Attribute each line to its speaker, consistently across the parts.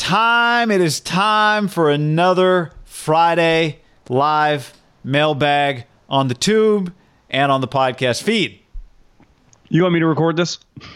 Speaker 1: time. It is time for another Friday live mailbag on the tube and on the podcast feed.
Speaker 2: You want me to record this?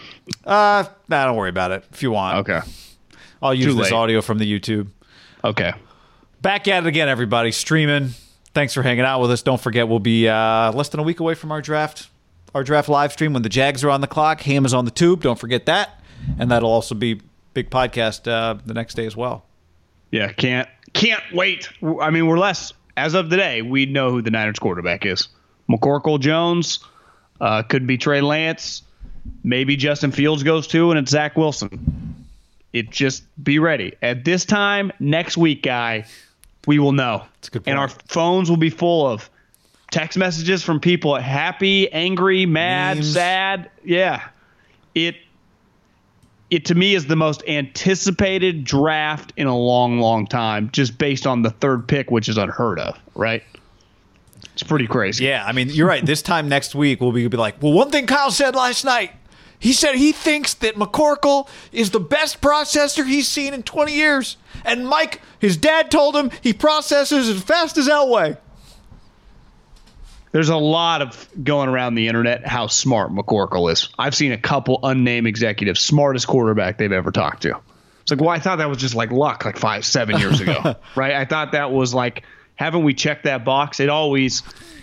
Speaker 1: Don't worry about it if you want.
Speaker 2: Okay.
Speaker 1: I'll use this audio from the YouTube.
Speaker 2: Okay.
Speaker 1: Back at it again, everybody. Streaming. Thanks for hanging out with us. Don't forget, we'll be less than a week away from our draft live stream when the Jags are on the clock. Ham is on the tube. Don't forget that. And that'll also be big podcast the next day as well.
Speaker 2: Yeah, can't wait. I mean, we're less. As of today, we know who the Niners quarterback is. McCorkle Jones. Could be Trey Lance. Maybe Justin Fields goes too, and it's Zach Wilson. Just be ready. At this time next week, guy, we will know.
Speaker 1: That's a good point.
Speaker 2: And our phones will be full of text messages from people happy, angry, mad,
Speaker 1: memes.
Speaker 2: sad. Yeah. It to me is the most anticipated draft in a long, long time, just based on the third pick, which is unheard of, right? It's pretty crazy.
Speaker 1: Yeah, I mean, you're right. This time next week, we'll be like, well, one thing Kyle said last night. He said he thinks that McCorkle is the best processor he's seen in 20 years. And Mike, his dad told him he processes as fast as Elway.
Speaker 2: There's a lot of going around the internet how smart McCorkle is. I've seen a couple unnamed executives, smartest quarterback they've ever talked to. It's like, well, I thought that was just like luck like 5-7 years ago, right? I thought that was like, haven't we checked that box? It always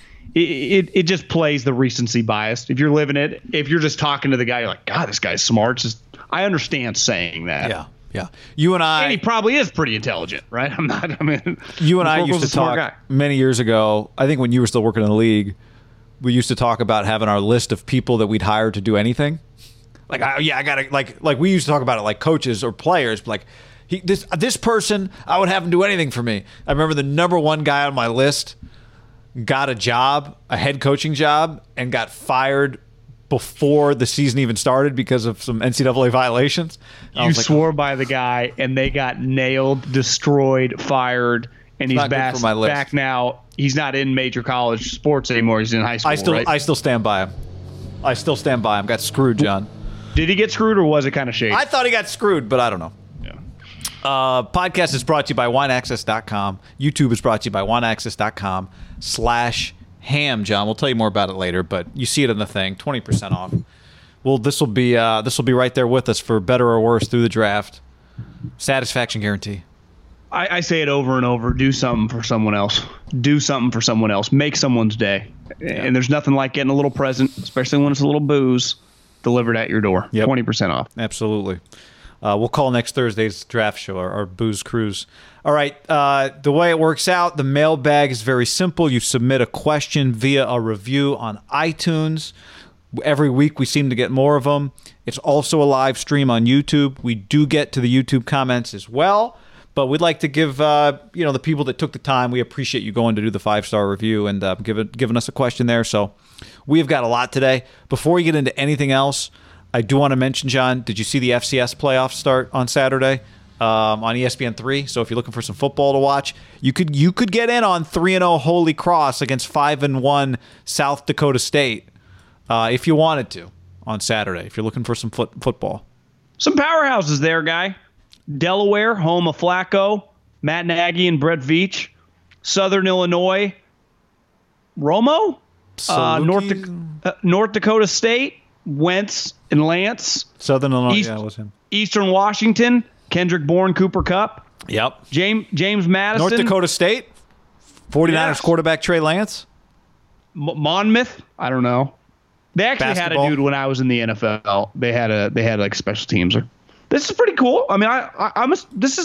Speaker 2: it just plays the recency bias. If you're living it, if you're just talking to the guy, you're like, God, this guy's smart. I understand saying that.
Speaker 1: Yeah. You and I.
Speaker 2: And he probably is pretty intelligent, right?
Speaker 1: You and I used to talk many years ago. I think when you were still working in the league, we used to talk about having our list of people that we'd hire to do anything. Like, I gotta like we used to talk about it like coaches or players. Like, this person, I would have him do anything for me. I remember the number one guy on my list got a job, a head coaching job, and got fired before the season even started because of some NCAA violations.
Speaker 2: You swore by the guy, and they got nailed, destroyed, fired, and he's back now. He's not in major college sports anymore. He's in high school.
Speaker 1: I still stand by him. Got screwed, John.
Speaker 2: Did he get screwed, or was it kind of shady?
Speaker 1: I thought he got screwed, but I don't know.
Speaker 2: Yeah.
Speaker 1: Podcast is brought to you by WineAccess.com. YouTube is brought to you by WineAccess.com/ham, John. We'll tell you more about it later, but you see it in the thing, 20% off. Well, this will be right there with us for better or worse through the draft. Satisfaction guarantee.
Speaker 2: I say it over and over. Do something for someone else. Make someone's day. Yeah. And there's nothing like getting a little present, especially when it's a little booze, delivered at your door. Yep. 20% off.
Speaker 1: Absolutely. We'll call next Thursday's draft show our booze cruise. All right. The way it works out, the mailbag is very simple. You submit a question via a review on iTunes. Every week we seem to get more of them. It's also a live stream on YouTube. We do get to the YouTube comments as well, but we'd like to give the people that took the time. We appreciate you going to do the 5-star review and giving us a question there. So we have got a lot today. Before we get into anything else, I do want to mention, John, did you see the FCS playoffs start on Saturday on ESPN3? So if you're looking for some football to watch, you could get in on 3-0 Holy Cross against 5-1 South Dakota State if you wanted to on Saturday, if you're looking for some football.
Speaker 2: Some powerhouses there, guy. Delaware, home of Flacco, Matt Nagy and Brett Veach. Southern Illinois, Romo. North Dakota State, Wentz and Lance.
Speaker 1: Southern Illinois, that was him.
Speaker 2: Eastern Washington, Kendrick Bourne, Cooper Kupp.
Speaker 1: Yep.
Speaker 2: James Madison.
Speaker 1: North Dakota State, 49ers quarterback Trey Lance.
Speaker 2: Monmouth, I don't know. They actually had a dude when I was in the NFL. They had like special teams. This is pretty cool. I mean, I was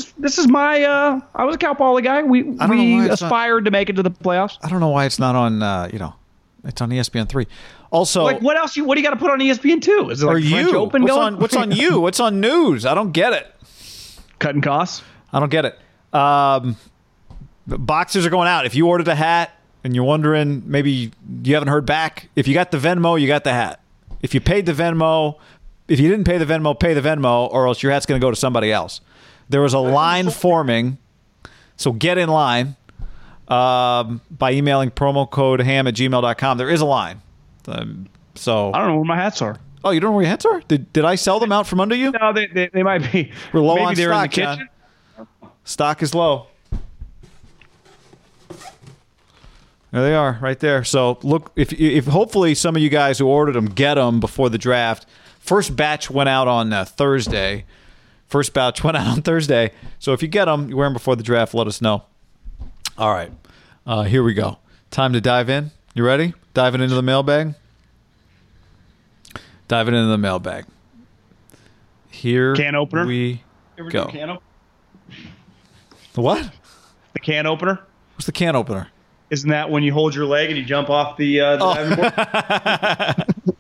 Speaker 2: a Cal Poly guy. We aspired to make it to the playoffs.
Speaker 1: I don't know why it's not on. It's on ESPN3. Also,
Speaker 2: like what else? What do you got to put on ESPN2? Is it like French Open going?
Speaker 1: What's on you? What's on news? I don't get it.
Speaker 2: Cutting costs.
Speaker 1: I don't get it. Boxers are going out. If you ordered a hat and you're wondering, maybe you haven't heard back. If you got the Venmo, you got the hat. If you paid the Venmo, if you didn't pay the Venmo, pay the Venmo, or else your hat's going to go to somebody else. There was a line forming, so get in line by emailing promo code ham@gmail.com. There is a line. So
Speaker 2: I don't know where my hats are.
Speaker 1: Oh, you don't know where your hats are? Did I sell them out from under you?
Speaker 2: No, they might be.
Speaker 1: We're low
Speaker 2: maybe
Speaker 1: on
Speaker 2: they're
Speaker 1: stock,
Speaker 2: in the kitchen.
Speaker 1: Stock is low. There they are, right there. So look, if hopefully some of you guys who ordered them get them before the draft. First batch went out on Thursday. So if you get them, you wear them before the draft, let us know. All right. Here we go. Time to dive in. You ready? Diving into the mailbag? Diving into the mailbag. Here
Speaker 2: can opener?
Speaker 1: We go.
Speaker 2: Can opener?
Speaker 1: The what?
Speaker 2: The can opener?
Speaker 1: What's the can opener?
Speaker 2: Isn't that when you hold your leg and you jump off the diving board?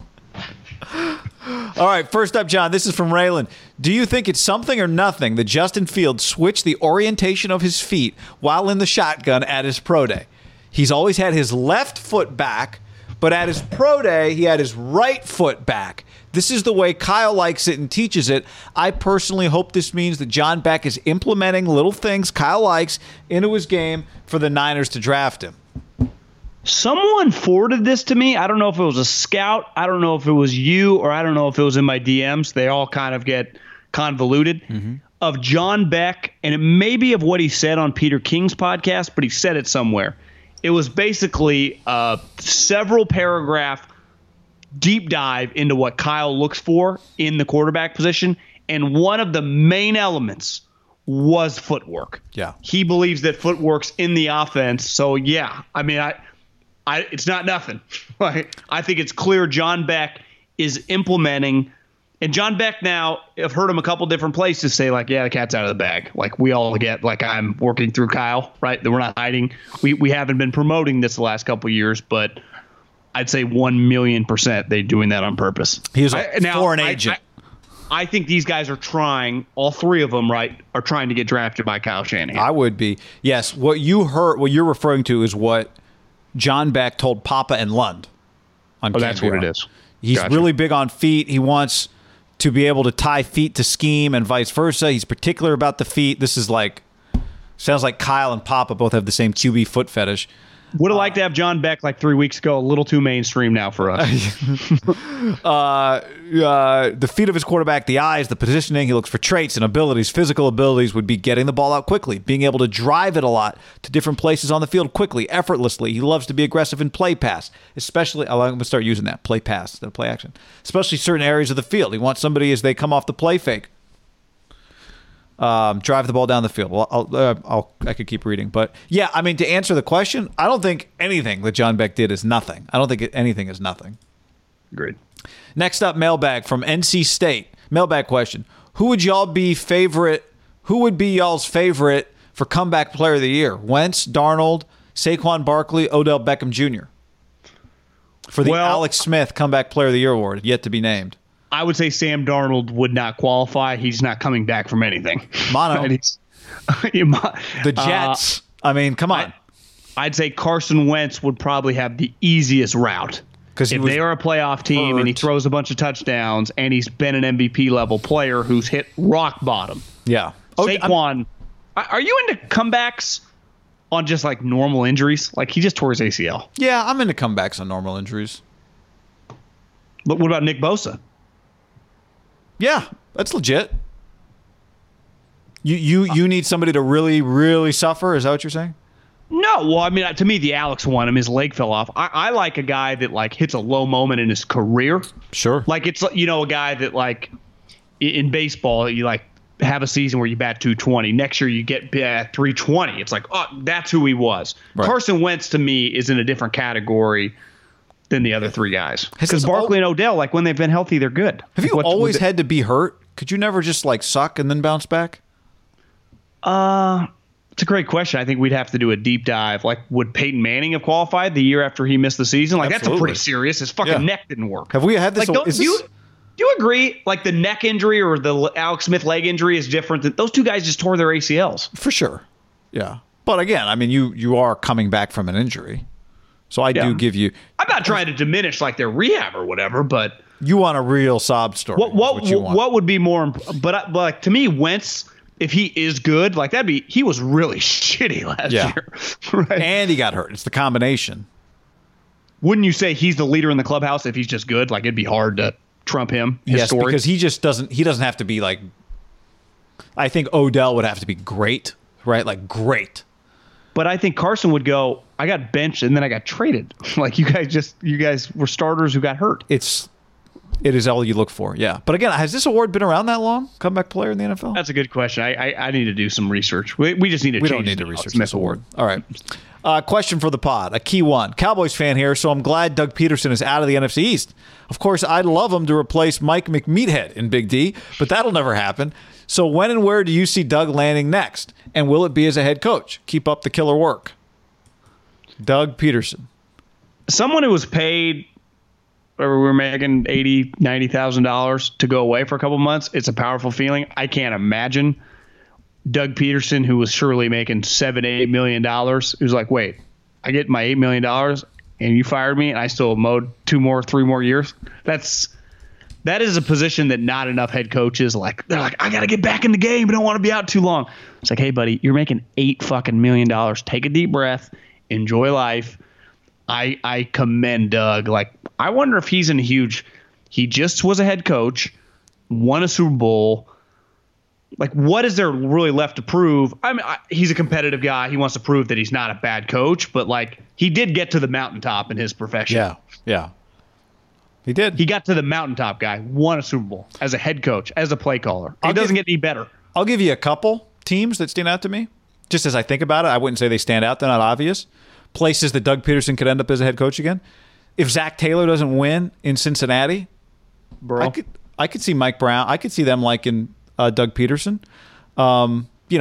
Speaker 1: All right, first up, John, this is from Raylan. Do you think it's something or nothing that Justin Fields switched the orientation of his feet while in the shotgun at his pro day? He's always had his left foot back, but at his pro day, he had his right foot back. This is the way Kyle likes it and teaches it. I personally hope this means that John Beck is implementing little things Kyle likes into his game for the Niners to draft him.
Speaker 2: Someone forwarded this to me. I don't know if it was a scout. I don't know if it was you, or I don't know if it was in my DMs. They all kind of get convoluted. Of John Beck, and it may be of what he said on Peter King's podcast, but he said it somewhere. It was basically a several paragraph deep dive into what Kyle looks for in the quarterback position, and one of the main elements was footwork.
Speaker 1: Yeah.
Speaker 2: He believes that footwork's in the offense. So, yeah, I mean, it's not nothing. Like, I think it's clear John Beck is implementing. And John Beck now, I've heard him a couple different places say, like, yeah, the cat's out of the bag. Like, we all get, like, I'm working through Kyle, right? That we're not hiding. We haven't been promoting this the last couple of years, but I'd say 1,000,000% they're doing that on purpose.
Speaker 1: He's a foreign agent.
Speaker 2: I think these guys are trying, all three of them, right, are trying to get drafted by Kyle Shanahan.
Speaker 1: I would be. Yes, what you're referring to is what John Beck told Papa and Lund on KNBR.
Speaker 2: That's what it is.
Speaker 1: He's really big on feet. He wants to be able to tie feet to scheme and vice versa. He's particular about the feet. This is like, sounds like Kyle and Papa both have the same QB foot fetish.
Speaker 2: Would have liked to have John Beck like 3 weeks ago. A little too mainstream now for us.
Speaker 1: The feet of his quarterback, the eyes, the positioning. He looks for traits and abilities. Physical abilities would be getting the ball out quickly, being able to drive it a lot to different places on the field quickly, effortlessly. He loves to be aggressive in play pass, especially. I'm going to start using that, play pass instead of play action, especially certain areas of the field. He wants somebody as they come off the play fake. Drive the ball down the field. Well, I could keep reading, but yeah, I mean, to answer the question, I don't think anything that John Beck did is nothing. I don't think anything is nothing.
Speaker 2: Agreed.
Speaker 1: Next up, mailbag from NC State. Mailbag question: Who would be y'all's favorite for comeback player of the year? Wentz, Darnold, Saquon Barkley, Odell Beckham Jr. For the Alex Smith comeback player of the year award, yet to be named.
Speaker 2: I would say Sam Darnold would not qualify. He's not coming back from anything.
Speaker 1: Mono. The Jets. I mean, come on.
Speaker 2: I'd say Carson Wentz would probably have the easiest route. Because if they are a playoff team and he throws a bunch of touchdowns and he's been an MVP level player who's hit rock bottom.
Speaker 1: Yeah.
Speaker 2: Saquon, are you into comebacks on just like normal injuries? Like he just tore his ACL.
Speaker 1: Yeah, I'm into comebacks on normal injuries.
Speaker 2: But what about Nick Bosa?
Speaker 1: Yeah, that's legit. You need somebody to really, really suffer? Is that what you're saying?
Speaker 2: No, well, I mean, to me, the Alex one, his leg fell off. I like a guy that like hits a low moment in his career.
Speaker 1: Sure.
Speaker 2: Like it's, a guy that like in baseball, you like have a season where you bat 220. Next year you get 320. It's like, oh, that's who he was. Right. Carson Wentz to me is in a different category than the other three guys. Because Barkley and Odell, like when they've been healthy, they're good.
Speaker 1: Have you always had to be hurt? Could you never just like suck and then bounce back?
Speaker 2: It's a great question. I think we'd have to do a deep dive. Like, would Peyton Manning have qualified the year after he missed the season? Like, Absolutely. That's a pretty serious. His fucking neck didn't work.
Speaker 1: Have we had this?
Speaker 2: Like, do you agree? Like, the neck injury or the Alex Smith leg injury is different. Those two guys just tore their ACLs.
Speaker 1: For sure. Yeah. But again, I mean, you are coming back from an injury. So I do give you.
Speaker 2: I'm not trying to diminish like their rehab or whatever, but
Speaker 1: you want a real sob story.
Speaker 2: What would be more? But like to me, Wentz, if he is good, like he was really shitty last year,
Speaker 1: right? And he got hurt. It's the combination.
Speaker 2: Wouldn't you say he's the leader in the clubhouse if he's just good? Like it'd be hard to trump him.
Speaker 1: Yes, because he just doesn't. He doesn't have to be like. I think Odell would have to be great right? Like, great.
Speaker 2: But I think Carson would go, I got benched and then I got traded. Like, you guys were starters who got hurt.
Speaker 1: It is all you look for, yeah. But again, has this award been around that long? Comeback player in the NFL?
Speaker 2: That's a good question. I need to do some research. We just need to.
Speaker 1: We don't need to research this award. All right. Question for the pod, a key one. Cowboys fan here, so I'm glad Doug Peterson is out of the NFC East. Of course, I'd love him to replace Mike McMeathead in Big D, but that'll never happen. So when and where do you see Doug landing next? And will it be as a head coach? Keep up the killer work. Doug Peterson.
Speaker 2: Someone who was paid, we were making $80,000, $90,000 to go away for a couple months. It's a powerful feeling. I can't imagine Doug Peterson, who was surely making $7-8 million, who's like, wait, I get my $8 million and you fired me and I still mowed 3 more years. That is a position that not enough head coaches they're like, I got to get back in the game. I don't want to be out too long. It's like, hey, buddy, you're making $8 million. Take a deep breath. Enjoy life. I commend Doug. Like, I wonder if he's in a huge – he just was a head coach, won a Super Bowl. Like, what is there really left to prove? I mean, he's a competitive guy. He wants to prove that he's not a bad coach. But, like, he did get to the mountaintop in his profession.
Speaker 1: Yeah. He did.
Speaker 2: He got to the mountaintop, guy, won a Super Bowl as a head coach, as a play caller. It doesn't get any better.
Speaker 1: I'll give you a couple teams that stand out to me. Just as I think about it, I wouldn't say they stand out. They're not obvious. Places that Doug Peterson could end up as a head coach again. If Zach Taylor doesn't win in Cincinnati,
Speaker 2: bro,
Speaker 1: I could see Mike Brown. I could see them liking Doug Peterson. How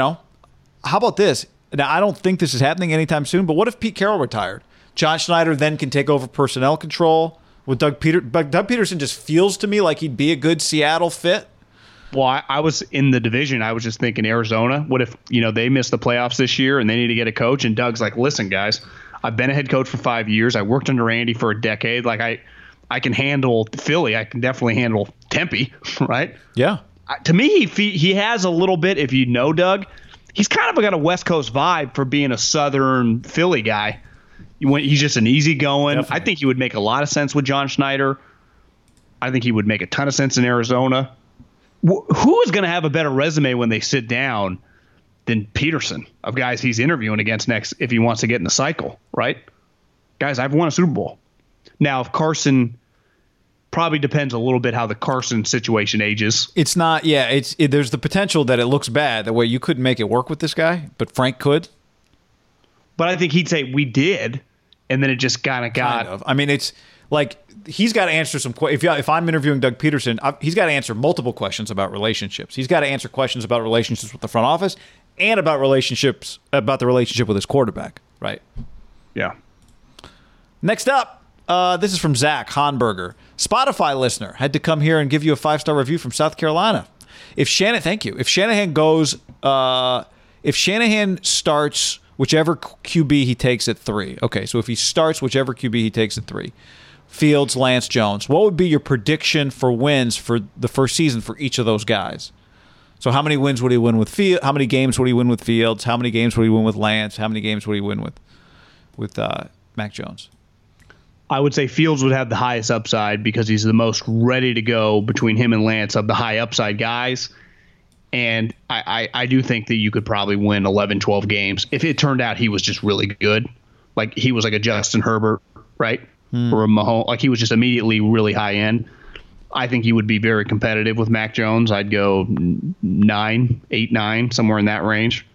Speaker 1: about this? Now, I don't think this is happening anytime soon, but what if Pete Carroll retired? John Schneider then can take over personnel control. With Doug Peterson just feels to me like he'd be a good Seattle fit.
Speaker 2: Well, I was in the division. I was just thinking Arizona. What if, they missed the playoffs this year and they need to get a coach? And Doug's like, listen, guys, I've been a head coach for 5 years. I worked under Andy for a decade. Like, I can handle Philly. I can definitely handle Tempe, right?
Speaker 1: Yeah.
Speaker 2: To me, he has a little bit, if you know Doug, he's kind of got a West Coast vibe for being a Southern Philly guy. He's just an easygoing. Definitely. I think he would make a lot of sense with John Schneider. I think he would make a ton of sense in Arizona. Who is going to have a better resume when they sit down than Peterson of guys he's interviewing against next if he wants to get in the cycle, right? Guys, I've won a Super Bowl. Now, if Carson probably depends a little bit how the Carson situation ages.
Speaker 1: It's not, there's the potential that it looks bad, the way you couldn't make it work with this guy, but Frank could.
Speaker 2: But I think he'd say we did, and then it just kind of.
Speaker 1: I mean, it's like he's got to answer some questions. If I'm interviewing Doug Peterson, he's got to answer multiple questions about relationships. He's got to answer questions about relationships with the front office and about the relationship with his quarterback, right?
Speaker 2: Yeah.
Speaker 1: Next up, this is from Zach Honberger. Spotify listener, had to come here and give you a 5-star review from South Carolina. Thank you. If Shanahan starts whichever QB he takes at 3. Okay, so if he starts whichever QB he takes at 3, Fields, Lance, Jones, what would be your prediction for wins for the first season for each of those guys? So how many wins would he win with Fields? How many games would he win with Fields? How many games would he win with Lance? How many games would he win with Mac Jones?
Speaker 2: I would say Fields would have the highest upside because he's the most ready to go between him and Lance of the high upside guys. And I do think that you could probably win 11, 12 games if it turned out he was just really good. Like he was like a Justin Herbert, right? Or a Mahomes. Like he was just immediately really high end. I think he would be very competitive with Mac Jones. I'd go 8, 9, somewhere in that range.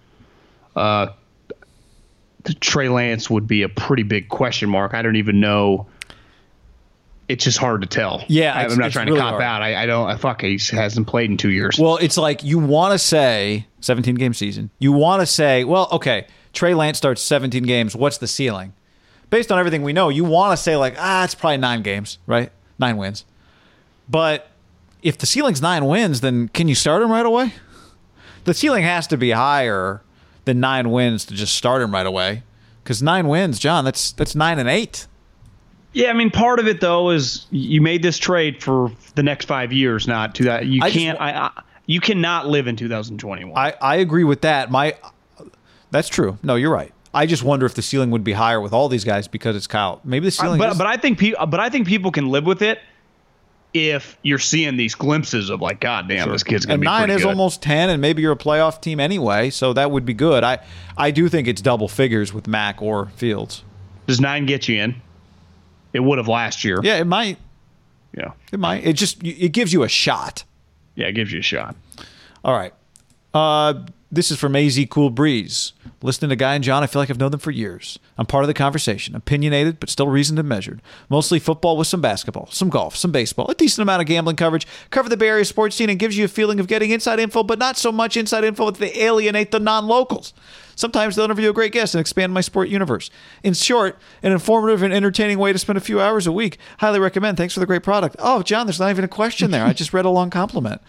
Speaker 2: Trey Lance would be a pretty big question mark. I don't even know. It's just hard to tell.
Speaker 1: Yeah,
Speaker 2: I'm not trying really to cop out. I don't. He hasn't played in 2 years.
Speaker 1: Well, it's like you want to say 17-game season. You want to say, well, okay, Trey Lance starts 17 games. What's the ceiling? Based on everything we know, you want to say like, it's probably 9 games, right? 9 wins. But if the ceiling's 9 wins, then can you start him right away? The ceiling has to be higher than 9 wins to just start him right away. Because 9 wins, John, that's 9 and 8.
Speaker 2: Yeah, I mean, part of it though is you made this trade for the next 5 years, not to that. You cannot live in 2021.
Speaker 1: I agree with that. That's true. No, you're right. I just wonder if the ceiling would be higher with all these guys because it's Kyle. Maybe the ceiling.
Speaker 2: But I think people can live with it if you're seeing these glimpses of like, God damn, this kid's going to be
Speaker 1: And 9 is
Speaker 2: good.
Speaker 1: almost 10, and maybe you're a playoff team anyway, so that would be good. I do think it's double figures with Mack or Fields.
Speaker 2: Does 9 get you in? It would have last year.
Speaker 1: Yeah, it might.
Speaker 2: Yeah.
Speaker 1: It might. It gives you a shot.
Speaker 2: Yeah, it gives you a shot.
Speaker 1: All right. This is from AZ Cool Breeze. Listening to Guy and John, I feel like I've known them for years. I'm part of the conversation. Opinionated, but still reasoned and measured. Mostly football with some basketball, some golf, some baseball, a decent amount of gambling coverage. Cover the Bay Area sports scene and gives you a feeling of getting inside info, but not so much inside info that they alienate the non-locals. Sometimes they'll interview a great guest and expand my sport universe. In short, an informative and entertaining way to spend a few hours a week. Highly recommend. Thanks for the great product. Oh, John, there's not even a question there. I just read a long compliment.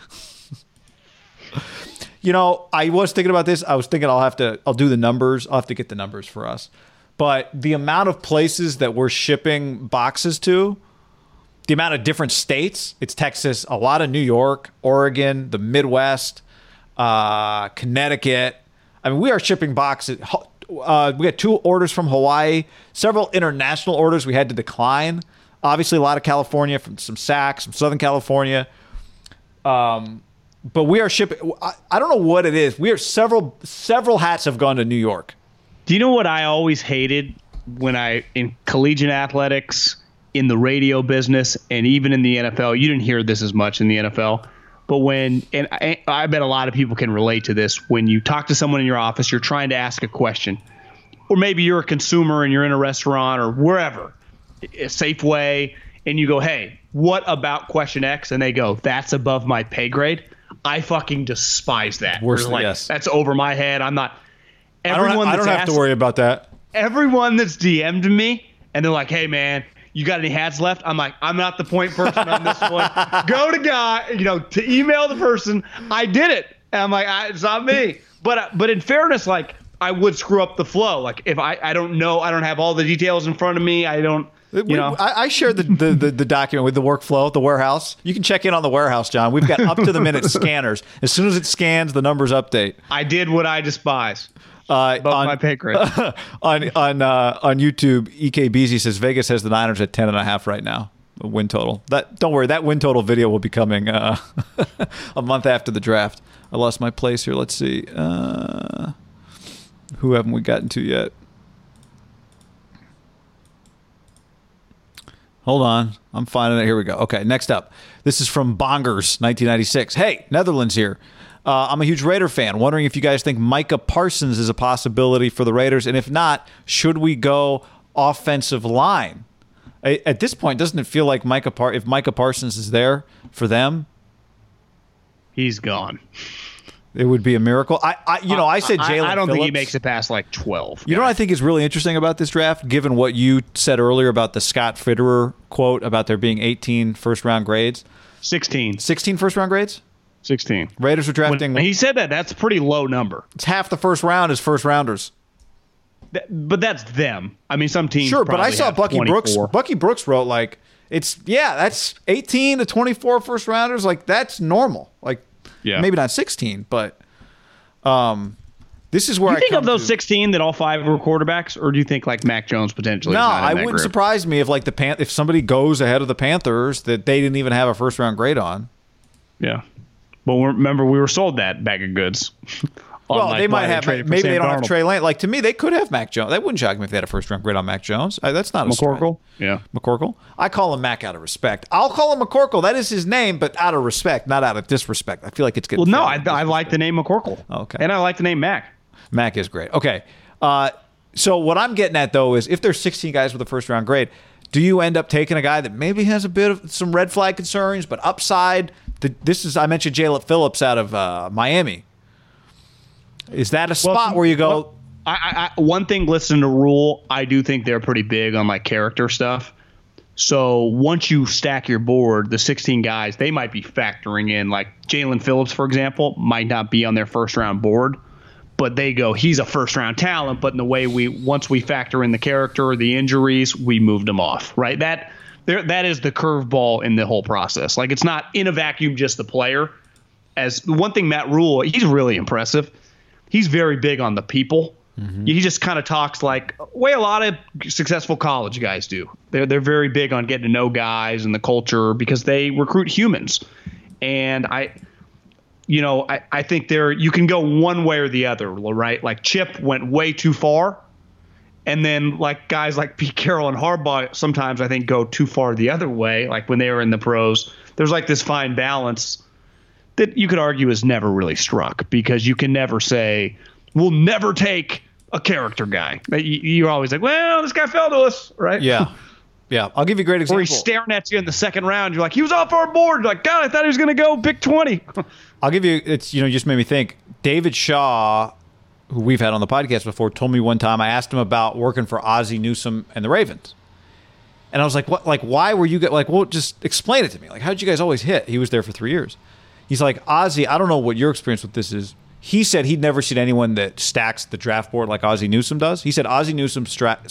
Speaker 1: You know, I was thinking about this. I was thinking I'll do the numbers. I'll have to get the numbers for us. But the amount of places that we're shipping boxes to, the amount of different states, it's Texas, a lot of New York, Oregon, the Midwest, Connecticut. I mean, we are shipping boxes. We got 2 orders from Hawaii, several international orders we had to decline. Obviously, a lot of California, from some Saks, from Southern California. But we are shipping. I don't know what it is. We are several hats have gone to New York.
Speaker 2: Do you know what I always hated when in collegiate athletics, in the radio business, and even in the NFL? You didn't hear this as much in the NFL, but and I bet a lot of people can relate to this. When you talk to someone in your office, you're trying to ask a question, or maybe you're a consumer and you're in a restaurant or wherever, a Safeway, and you go, "Hey, what about question X?" And they go, "That's above my pay grade." I fucking despise that.
Speaker 1: Worse,
Speaker 2: like,
Speaker 1: yes.
Speaker 2: That's over my head. I'm not.
Speaker 1: I don't have to worry about that.
Speaker 2: Everyone that's DM'd me and they're like, "Hey man, you got any hats left?" I'm like, I'm not the point person on this one. Go to Guy, to email the person. I did it. And I'm like, it's not me. But in fairness, like, I would screw up the flow. Like, if I don't know, I don't have all the details in front of me. I don't.
Speaker 1: I shared the document with the workflow, the warehouse. You can check in on the warehouse, John. We've got up-to-the-minute scanners. As soon as it scans, the numbers update.
Speaker 2: I did what I despise. Above my pay grade.
Speaker 1: on YouTube, EKBZ says Vegas has the Niners at 10.5 right now, win total. Don't worry, that win total video will be coming a month after the draft. I lost my place here. Let's see. Who haven't we gotten to yet? Hold on. I'm finding it. Here we go. Okay, next up. This is from Bongers, 1996. Hey, Netherlands here. I'm a huge Raider fan. Wondering if you guys think Micah Parsons is a possibility for the Raiders, and if not, should we go offensive line? At this point, doesn't it feel like if Micah Parsons is there for them,
Speaker 2: he's gone.
Speaker 1: It would be a miracle. I said Jalen Phillips.
Speaker 2: I don't think he makes it past like 12.
Speaker 1: You know what I think is really interesting about this draft, given what you said earlier about the Scott Fitterer quote about there being 18 first-round grades?
Speaker 2: 16.
Speaker 1: 16 first-round grades?
Speaker 2: 16.
Speaker 1: Raiders are drafting.
Speaker 2: When he said that, that's a pretty low number.
Speaker 1: It's half the first round is first-rounders.
Speaker 2: But that's them. I mean, some teams.
Speaker 1: Sure, but I saw Bucky
Speaker 2: 24.
Speaker 1: Brooks. Bucky Brooks wrote like that's 18 to 24 first-rounders. Like that's normal. Like maybe not 16, but this is where
Speaker 2: you think of those 16 that all 5 were quarterbacks, or do you think like Mac Jones potentially?
Speaker 1: No,
Speaker 2: is not in
Speaker 1: I
Speaker 2: that
Speaker 1: wouldn't
Speaker 2: group?
Speaker 1: surprise me if like if somebody goes ahead of the Panthers that they didn't even have a first-round grade on.
Speaker 2: Yeah. But remember, we were sold that bag of goods.
Speaker 1: Well, they might have. Maybe they don't have Trey Lance. Like to me, they could have Mac Jones. That wouldn't shock me if they had a first-round grade on Mac Jones. That's not a
Speaker 2: McCorkle. Yeah,
Speaker 1: McCorkle. I call him Mac out of respect. I'll call him McCorkle. That is his name, but out of respect, not out of disrespect. I feel like it's getting.
Speaker 2: Well, no, I like the name McCorkle.
Speaker 1: Okay,
Speaker 2: and I like the name Mac.
Speaker 1: Mac is great. Okay, so what I'm getting at though is if there's 16 guys with a first-round grade, do you end up taking a guy that maybe has a bit of some red flag concerns, but upside? I mentioned Jalen Phillips out of Miami. Is that a spot where you go?
Speaker 2: One thing, listening to Rule, I do think they're pretty big on like character stuff. So once you stack your board, the 16 guys, they might be factoring in like Jalen Phillips, for example, might not be on their first round board, but they go, he's a first round talent. But in the way once we factor in the character, the injuries, we moved him off, right? That is the curveball in the whole process. Like it's not in a vacuum, just the player. As one thing, Matt Rule, he's really impressive. He's very big on the people. He just kind of talks like way a lot of successful college guys do. They're very big on getting to know guys and the culture because they recruit humans. And I think you can go one way or the other, right? Like Chip went way too far. And then like guys like Pete Carroll and Harbaugh sometimes I think go too far the other way. Like when they were in the pros, there's like this fine balance that you could argue is never really struck because you can never say, we'll never take a character guy. You're always like, well, this guy fell to us, right?
Speaker 1: Yeah. Yeah. I'll give you a great example.
Speaker 2: Or he's staring at you in the second round. You're like, he was off our board. You're like, God, I thought he was going to go pick 20.
Speaker 1: I'll give you, you just made me think. David Shaw, who we've had on the podcast before, told me one time, I asked him about working for Ozzie Newsome and the Ravens. And I was like, what? Like, why were you like, well, just explain it to me. Like, how did you guys always hit? He was there for 3 years. He's like, Ozzie, I don't know what your experience with this is. He said he'd never seen anyone that stacks the draft board like Ozzie Newsome does. He said Ozzie Newsome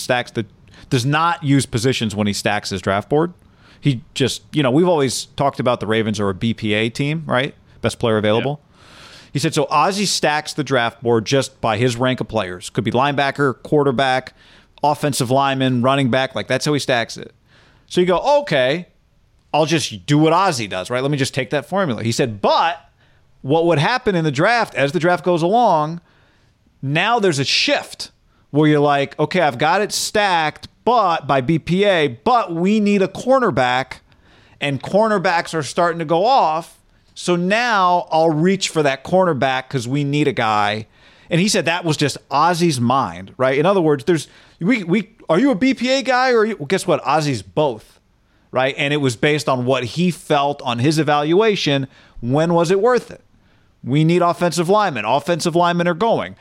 Speaker 1: does not use positions when he stacks his draft board. He just, we've always talked about the Ravens are a BPA team, right? Best player available. Yeah. He said, so Ozzie stacks the draft board just by his rank of players. Could be linebacker, quarterback, offensive lineman, running back. Like, that's how he stacks it. So you go, okay, I'll just do what Ozzie does, right? Let me just take that formula. He said, but what would happen in the draft, as the draft goes along, now there's a shift where you're like, okay, I've got it stacked, but by BPA, but we need a cornerback, and cornerbacks are starting to go off. So now I'll reach for that cornerback because we need a guy. And he said that was just Ozzie's mind, right? In other words, are you a BPA guy or well, guess what? Ozzie's both, right? And it was based on what he felt on his evaluation. When was it worth it? We need offensive linemen. Offensive linemen are going.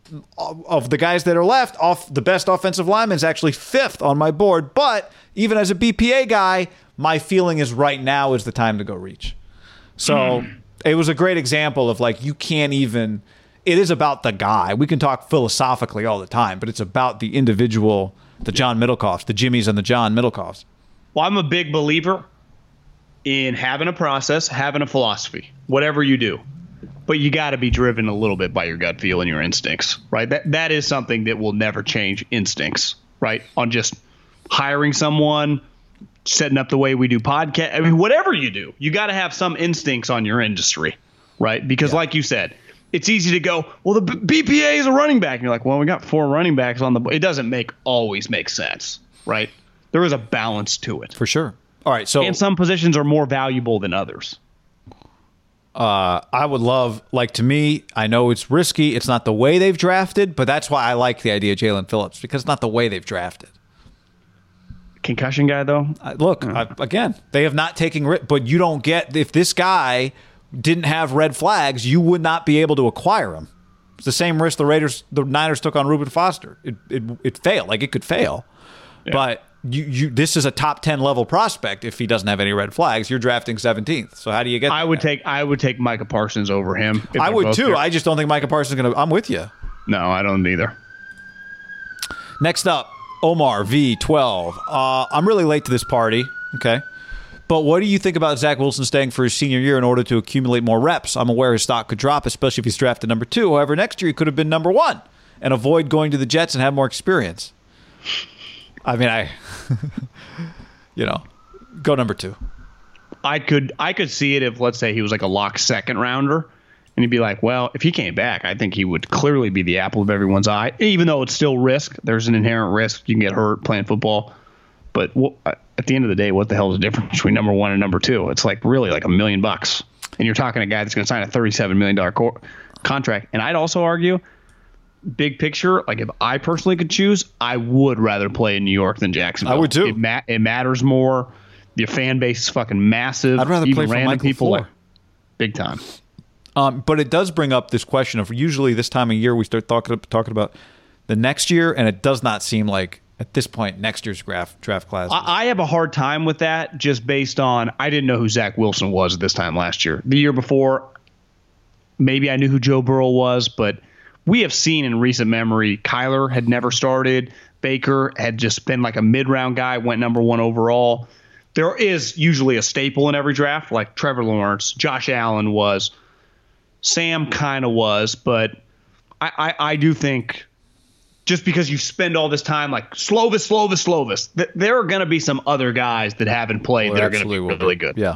Speaker 1: Of the guys that are left, the best offensive lineman is actually 5th on my board. But even as a BPA guy, my feeling is right now is the time to go reach. So it was a great example of like you can't even – it is about the guy. We can talk philosophically all the time, but it's about the individual, the John Middlecoffs, the Jimmies and the John Middlecoffs.
Speaker 2: Well, I'm a big believer in having a process, having a philosophy, whatever you do. But you got to be driven a little bit by your gut feel and your instincts, right? That is something that will never change, instincts, right? On just hiring someone – setting up the way we do podcast. I mean, whatever you do, you got to have some instincts on your industry, right? Because like you said, it's easy to go, well, the BPA is a running back. And you're like, well, we got 4 running backs on the – it doesn't always make sense, right? There is a balance to it.
Speaker 1: For sure. All right. So,
Speaker 2: and some positions are more valuable than others.
Speaker 1: I would love, like, to me, I know it's risky. It's not the way they've drafted, but that's why I like the idea of Jalen Phillips because it's not the way they've drafted.
Speaker 2: Concussion guy, though?
Speaker 1: Again, they have not taken – but you don't get – if this guy didn't have red flags, you would not be able to acquire him. It's the same risk the Niners took on Reuben Foster. It failed. Like, it could fail. Yeah. But this is a top 10 level prospect if he doesn't have any red flags. You're drafting 17th. So how do you get
Speaker 2: I would take Micah Parsons over him.
Speaker 1: I would, too. There. I just don't think Micah Parsons is going to – I'm with you.
Speaker 2: No, I don't either.
Speaker 1: Next up. Omar V12. I'm really late to this party. Okay. But what do you think about Zach Wilson staying for his senior year in order to accumulate more reps? I'm aware his stock could drop, especially if he's drafted number 2. However, next year he could have been number 1 and avoid going to the Jets and have more experience. I mean, go number 2.
Speaker 2: I could see it if, let's say, he was like a lock second rounder. And he'd be like, well, if he came back, I think he would clearly be the apple of everyone's eye, even though it's still risk. There's an inherent risk. You can get hurt playing football. But at the end of the day, what the hell is the difference between number 1 and number 2? It's like really like $1 million. And you're talking a guy that's going to sign a $37 million contract. And I'd also argue, big picture, like if I personally could choose, I would rather play in New York than Jacksonville.
Speaker 1: I would too.
Speaker 2: It matters more. Your fan base is fucking massive.
Speaker 1: I'd rather play for Michael Floor.
Speaker 2: Big time.
Speaker 1: But it does bring up this question of usually this time of year we start talking about the next year, and it does not seem like at this point next year's draft class.
Speaker 2: I have a hard time with that just based on I didn't know who Zach Wilson was at this time last year. The year before, maybe I knew who Joe Burrow was, but we have seen in recent memory Kyler had never started. Baker had just been like a mid-round guy, went number 1 overall. There is usually a staple in every draft, like Trevor Lawrence, Josh Allen was. Sam kind of was, but I do think just because you spend all this time like Slovis. There are going to be some other guys that haven't played that are going to be really good.
Speaker 1: Yeah.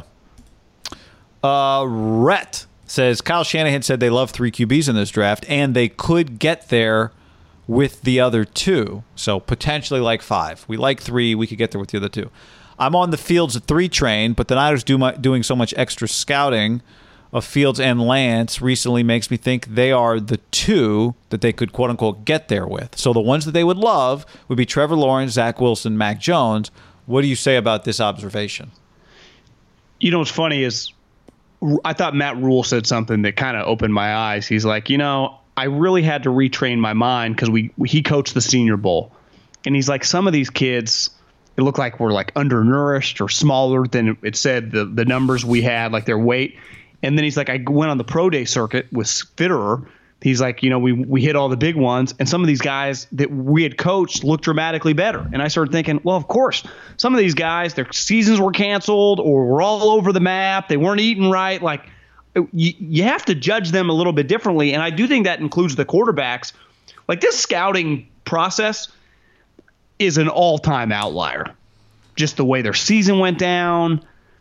Speaker 1: Rhett says Kyle Shanahan said they love 3 QBs in this draft, and they could get there with the other 2. So potentially like 5. We like 3. We could get there with the other 2. I'm on the Fields at 3 train, but the Niners doing so much extra scouting of Fields and Lance recently makes me think they are the 2 that they could, quote-unquote, get there with. So the ones that they would love would be Trevor Lawrence, Zach Wilson, Mac Jones. What do you say about this observation?
Speaker 2: You know what's funny is I thought Matt Rule said something that kind of opened my eyes. He's like, I really had to retrain my mind because he coached the Senior Bowl. And he's like, some of these kids, it looked like were like undernourished or smaller than it said the numbers we had, like their weight. And then he's like, I went on the pro day circuit with Fitterer. He's like, we hit all the big ones, and some of these guys that we had coached looked dramatically better. And I started thinking, well, of course, some of these guys, their seasons were canceled or were all over the map. They weren't eating right. Like, you have to judge them a little bit differently. And I do think that includes the quarterbacks. Like, this scouting process is an all-time outlier. Just the way their season went down.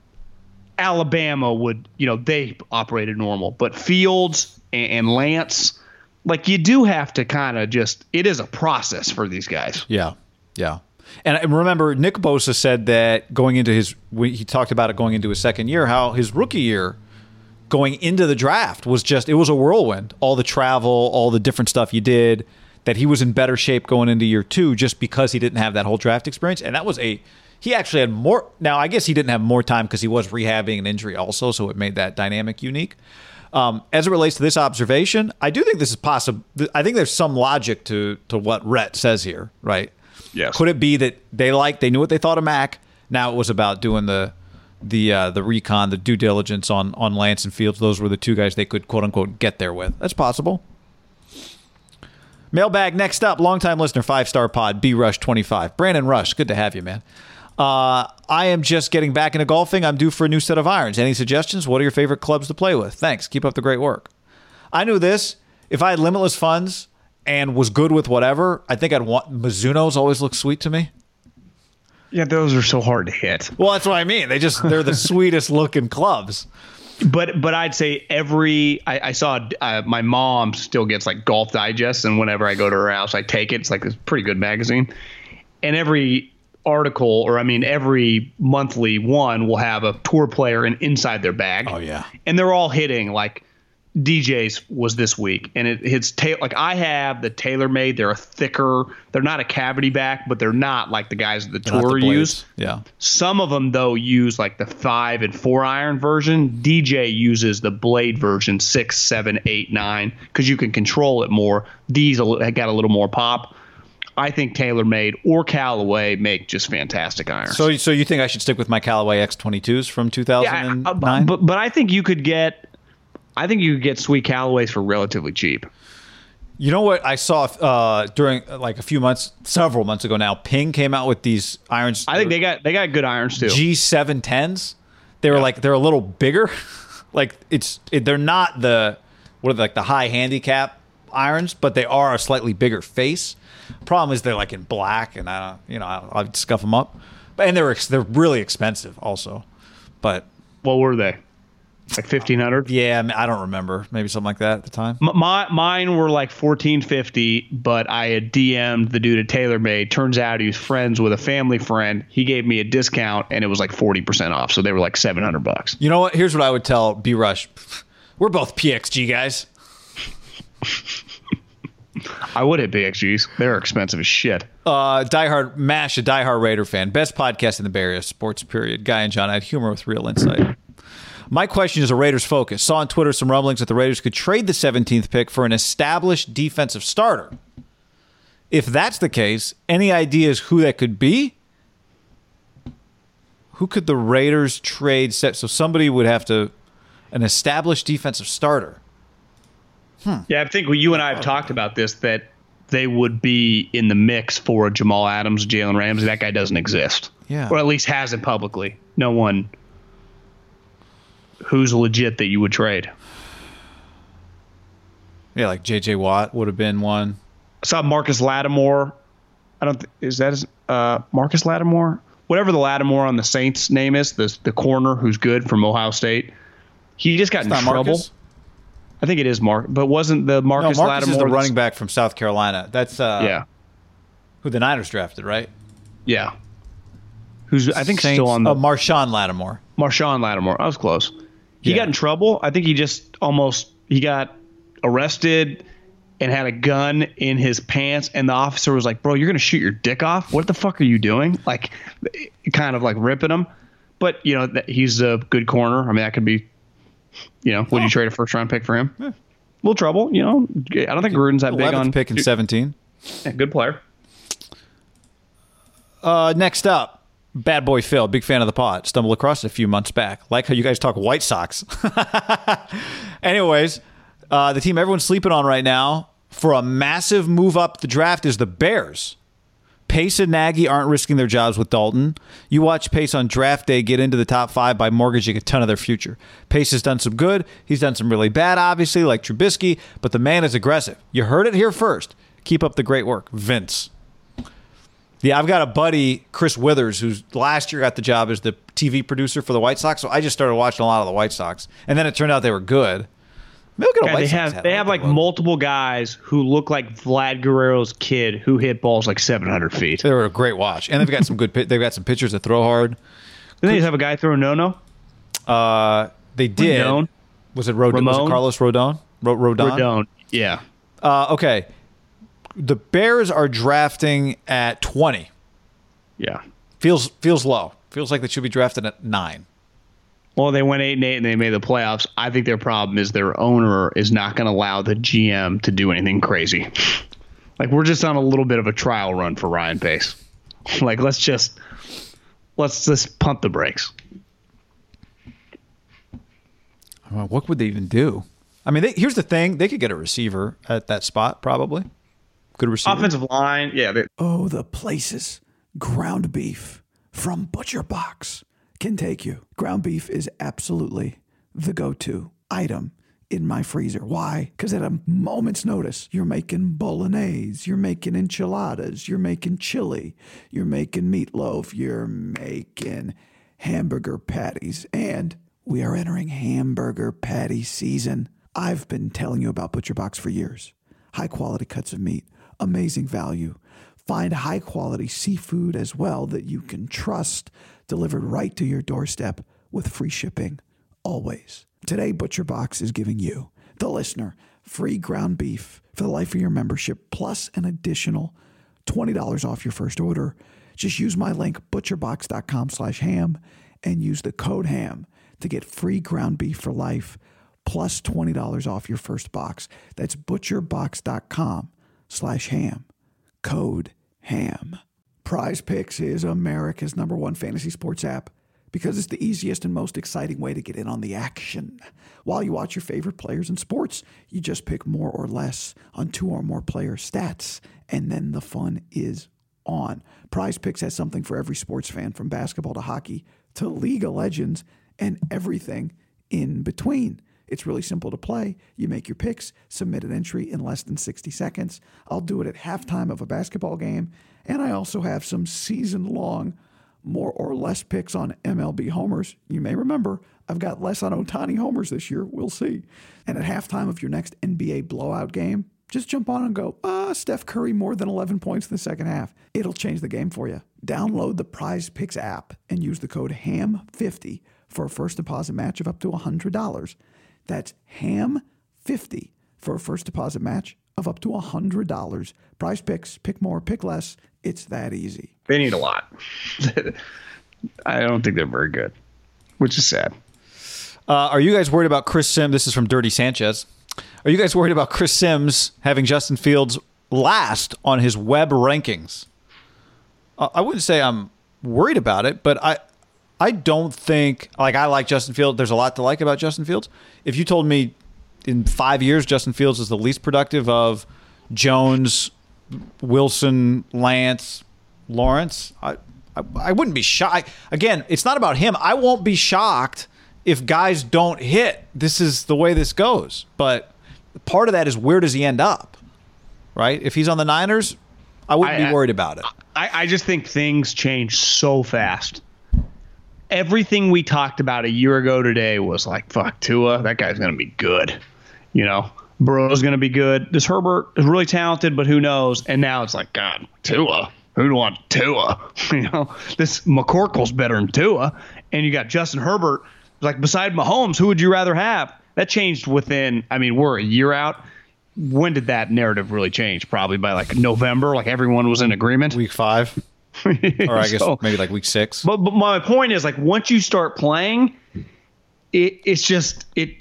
Speaker 2: Alabama would, they operated normal. But Fields and Lance, like, you do have to kind of it is a process for these guys.
Speaker 1: Yeah. And remember, Nick Bosa said that he talked about it going into his second year, how his rookie year going into the draft was it was a whirlwind. All the travel, all the different stuff you did, that he was in better shape going into year 2 just because he didn't have that whole draft experience. And that was he actually had more. Now, I guess he didn't have more time because he was rehabbing an injury also, so it made that dynamic unique. As it relates to this observation, I do think this is possible. I think there's some logic to what Rhett says here, right?
Speaker 2: Yes.
Speaker 1: Could it be that they knew what they thought of Mac? Now it was about doing the recon, the due diligence on Lance and Fields. Those were the 2 guys they could, quote unquote, get there with. That's possible. Mailbag next up. Longtime listener, 5-star pod, B Rush 25. Brandon Rush, good to have you, man. I am just getting back into golfing. I'm due for a new set of irons. Any suggestions? What are your favorite clubs to play with? Thanks. Keep up the great work. I knew this. If I had limitless funds and was good with whatever, I think I'd want Mizuno's always look sweet to me.
Speaker 2: Yeah, those are so hard to hit.
Speaker 1: Well, that's what I mean. They're the sweetest looking clubs.
Speaker 2: But I'd say I saw my mom still gets like Golf Digest, and whenever I go to her house, I take it. It's like a pretty good magazine. And every monthly one will have a tour player and inside their bag.
Speaker 1: Oh yeah.
Speaker 2: And they're all hitting, like DJ's was this week, and it hits like I have the TaylorMade. They're they're not a cavity back, but they're not like the guys that the tour use.
Speaker 1: Yeah.
Speaker 2: Some of them though use like the 5 and 4 iron version. DJ uses the blade version 6, 7, 8, 9 because you can control it more. These got a little more pop. I think TaylorMade or Callaway make just fantastic irons.
Speaker 1: So you think I should stick with my Callaway X22s from 2009?
Speaker 2: Yeah, but I think you could get sweet Callaways for relatively cheap.
Speaker 1: You know what I saw during like several months ago now? Ping came out with these irons.
Speaker 2: I think they got good irons too.
Speaker 1: G710s. They're a little bigger. They're not the high handicap irons, but they are a slightly bigger face. Problem is they're like in black, and I'd scuff them up. And they're really expensive also. But
Speaker 2: what were they? Like $1,500?
Speaker 1: Yeah, I don't remember. Maybe something like that at the time.
Speaker 2: Mine were like $1,450, but I had DM'd the dude at TaylorMade. Turns out he was friends with a family friend. He gave me a discount, and it was like 40% off. So they were like $700.
Speaker 1: You know what? Here's what I would tell B Rush. We're both PXG guys.
Speaker 2: I would hit PXGs. They're expensive as shit.
Speaker 1: Diehard Mash, a diehard Raider fan. Best podcast in the Bay Area, sports period. Guy and John had humor with real insight. My question is a Raiders focus. Saw on Twitter some rumblings that the Raiders could trade the 17th pick for an established defensive starter. If that's the case, any ideas who that could be? Who could the Raiders trade? So somebody would have an established defensive starter.
Speaker 2: Yeah, I think you and I have talked about this, that they would be in the mix for Jamal Adams, Jalen Ramsey. That guy doesn't exist.
Speaker 1: Yeah.
Speaker 2: Or at least hasn't publicly. No one who's legit that you would trade.
Speaker 1: Yeah, like J.J. Watt would have been one.
Speaker 2: saw Marcus Lattimore. Is that Marcus Lattimore? Whatever the Lattimore on the Saints name is, the corner who's good from Ohio State. He just got in trouble.
Speaker 1: Marcus?
Speaker 2: I think it is Mark, but wasn't the Marcus Lattimore?
Speaker 1: Marcus is the running back from South Carolina. That's
Speaker 2: yeah,
Speaker 1: who the Niners drafted, right?
Speaker 2: Yeah. Who's I think
Speaker 1: Saints,
Speaker 2: still on the
Speaker 1: Marshawn Lattimore.
Speaker 2: Marshawn Lattimore. I was close. He got in trouble. I think he got arrested and had a gun in his pants, and the officer was like, "Bro, you're gonna shoot your dick off? What the fuck are you doing?" Like, kind of like ripping him. But he's a good corner. I mean, that could be. Would you trade a first-round pick for him? Yeah. A little trouble. I don't think Gruden's that big on
Speaker 1: pick in 17.
Speaker 2: Yeah, good player.
Speaker 1: Next up, Bad Boy Phil, big fan of the pod. Stumbled across it a few months back. Like how you guys talk White Sox. Anyways, the team everyone's sleeping on right now for a massive move up the draft is the Bears. Pace and Nagy aren't risking their jobs with Dalton. You watch Pace on draft day get into the top 5 by mortgaging a ton of their future. Pace has done some good. He's done some really bad, obviously, like Trubisky, but the man is aggressive. You heard it here first. Keep up the great work. Vince. Yeah, I've got a buddy, Chris Withers, who's last year got the job as the TV producer for the White Sox, so I just started watching a lot of the White Sox. And then it turned out they were good. Maybe we'll get a White Sox hat.
Speaker 2: They have like multiple guys who look like Vlad Guerrero's kid who hit balls like 700 feet.
Speaker 1: They were a great watch, and they've got some good. They've got some pitchers that throw hard.
Speaker 2: Didn't they just have a guy throw a no-no?
Speaker 1: They did.
Speaker 2: Rodon?
Speaker 1: Was it Rodon? Was it Carlos Rodon?
Speaker 2: Rodon. Yeah.
Speaker 1: Okay. The Bears are drafting at 20.
Speaker 2: Yeah.
Speaker 1: Feels low. Feels like they should be drafted at 9.
Speaker 2: Well, they went 8-8 and they made the playoffs. I think their problem is their owner is not going to allow the GM to do anything crazy. Like, we're just on a little bit of a trial run for Ryan Pace. Like, let's just pump the brakes.
Speaker 1: What would they even do? I mean, here's the thing. They could get a receiver at that spot, probably. Good receiver.
Speaker 2: Offensive line, yeah.
Speaker 3: The places ground beef from Butcher Box can take you. Ground beef is absolutely the go-to item in my freezer. Why? Because at a moment's notice, you're making bolognese, you're making enchiladas, you're making chili, you're making meatloaf, you're making hamburger patties, and we are entering hamburger patty season. I've been telling you about Butcher Box for years. High-quality cuts of meat, amazing value. Find high-quality seafood as well that you can trust, delivered right to your doorstep with free shipping, always. Today, Butcher Box is giving you, the listener, free ground beef for the life of your membership, plus an additional $20 off your first order. Just use my link, butcherbox.com/ham, and use the code HAM to get free ground beef for life, plus $20 off your first box. That's butcherbox.com/ham. Code HAM. Prize Picks is America's #1 fantasy sports app because it's the easiest and most exciting way to get in on the action. While you watch your favorite players in sports, you just pick more or less on 2 or more player stats, and then the fun is on. Prize Picks has something for every sports fan, from basketball to hockey to League of Legends and everything in between. It's really simple to play. You make your picks, submit an entry in less than 60 seconds. I'll do it at halftime of a basketball game. And I also have some season-long, more or less picks on MLB homers. You may remember, I've got less on Ohtani homers this year. We'll see. And at halftime of your next NBA blowout game, just jump on and go, Steph Curry more than 11 points in the second half. It'll change the game for you. Download the Prize Picks app and use the code HAM50 for a first deposit match of up to $100. That's HAM50 for a first deposit match of up to $100. Prize Picks, pick more, pick less. It's that easy.
Speaker 2: They need a lot. I don't think they're very good, which is sad.
Speaker 1: Are you guys worried about Chris Sims? This is from Dirty Sanchez. Are you guys worried about Chris Sims having Justin Fields last on his web rankings? I wouldn't say I'm worried about it, but I don't think, I like Justin Fields. There's a lot to like about Justin Fields. If you told me in 5 years Justin Fields is the least productive of Jones, Wilson, Lance, Lawrence, I wouldn't be shocked. Again, it's not about him. I won't be shocked if guys don't hit. This is the way this goes. But part of that is, where does he end up? right? If he's on the Niners, I wouldn't be worried about it.
Speaker 2: I just think things change so fast. Everything we talked about a year ago today was like, fuck, Tua, that guy's going to be good. Burrow's going to be good. This Herbert is really talented, but who knows? And now it's like, God, Tua. Who'd want Tua? This McCorkle's better than Tua. And you got Justin Herbert. Like, beside Mahomes, who would you rather have? That changed within, we're a year out. When did that narrative really change? Probably by like November, like everyone was in agreement.
Speaker 1: Week 5. Or I guess maybe like week 6.
Speaker 2: But my point is, like, once you start playing, it's just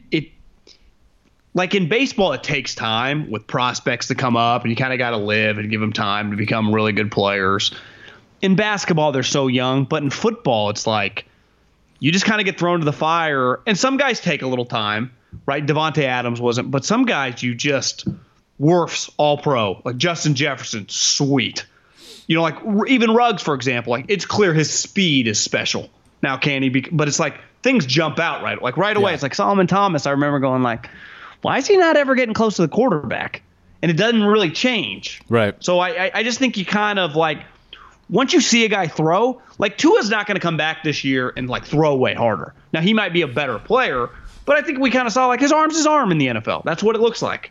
Speaker 2: like in baseball, it takes time with prospects to come up, and you kind of got to live and give them time to become really good players. In basketball, they're so young, but in football, it's like you just kind of get thrown to the fire. And some guys take a little time, right? Devontae Adams wasn't, but some guys you just Wirfs all pro, like Justin Jefferson, sweet. Like even Ruggs, for example, like it's clear his speed is special. Now, can he be? But it's like things jump out right away. It's like Solomon Thomas. I remember going like, why is he not ever getting close to the quarterback? And it doesn't really change.
Speaker 1: Right.
Speaker 2: So I just think you kind of like, once you see a guy throw, like Tua's not going to come back this year and like throw way harder. Now, he might be a better player, but I think we kind of saw like his arm's his arm in the NFL. That's what it looks like.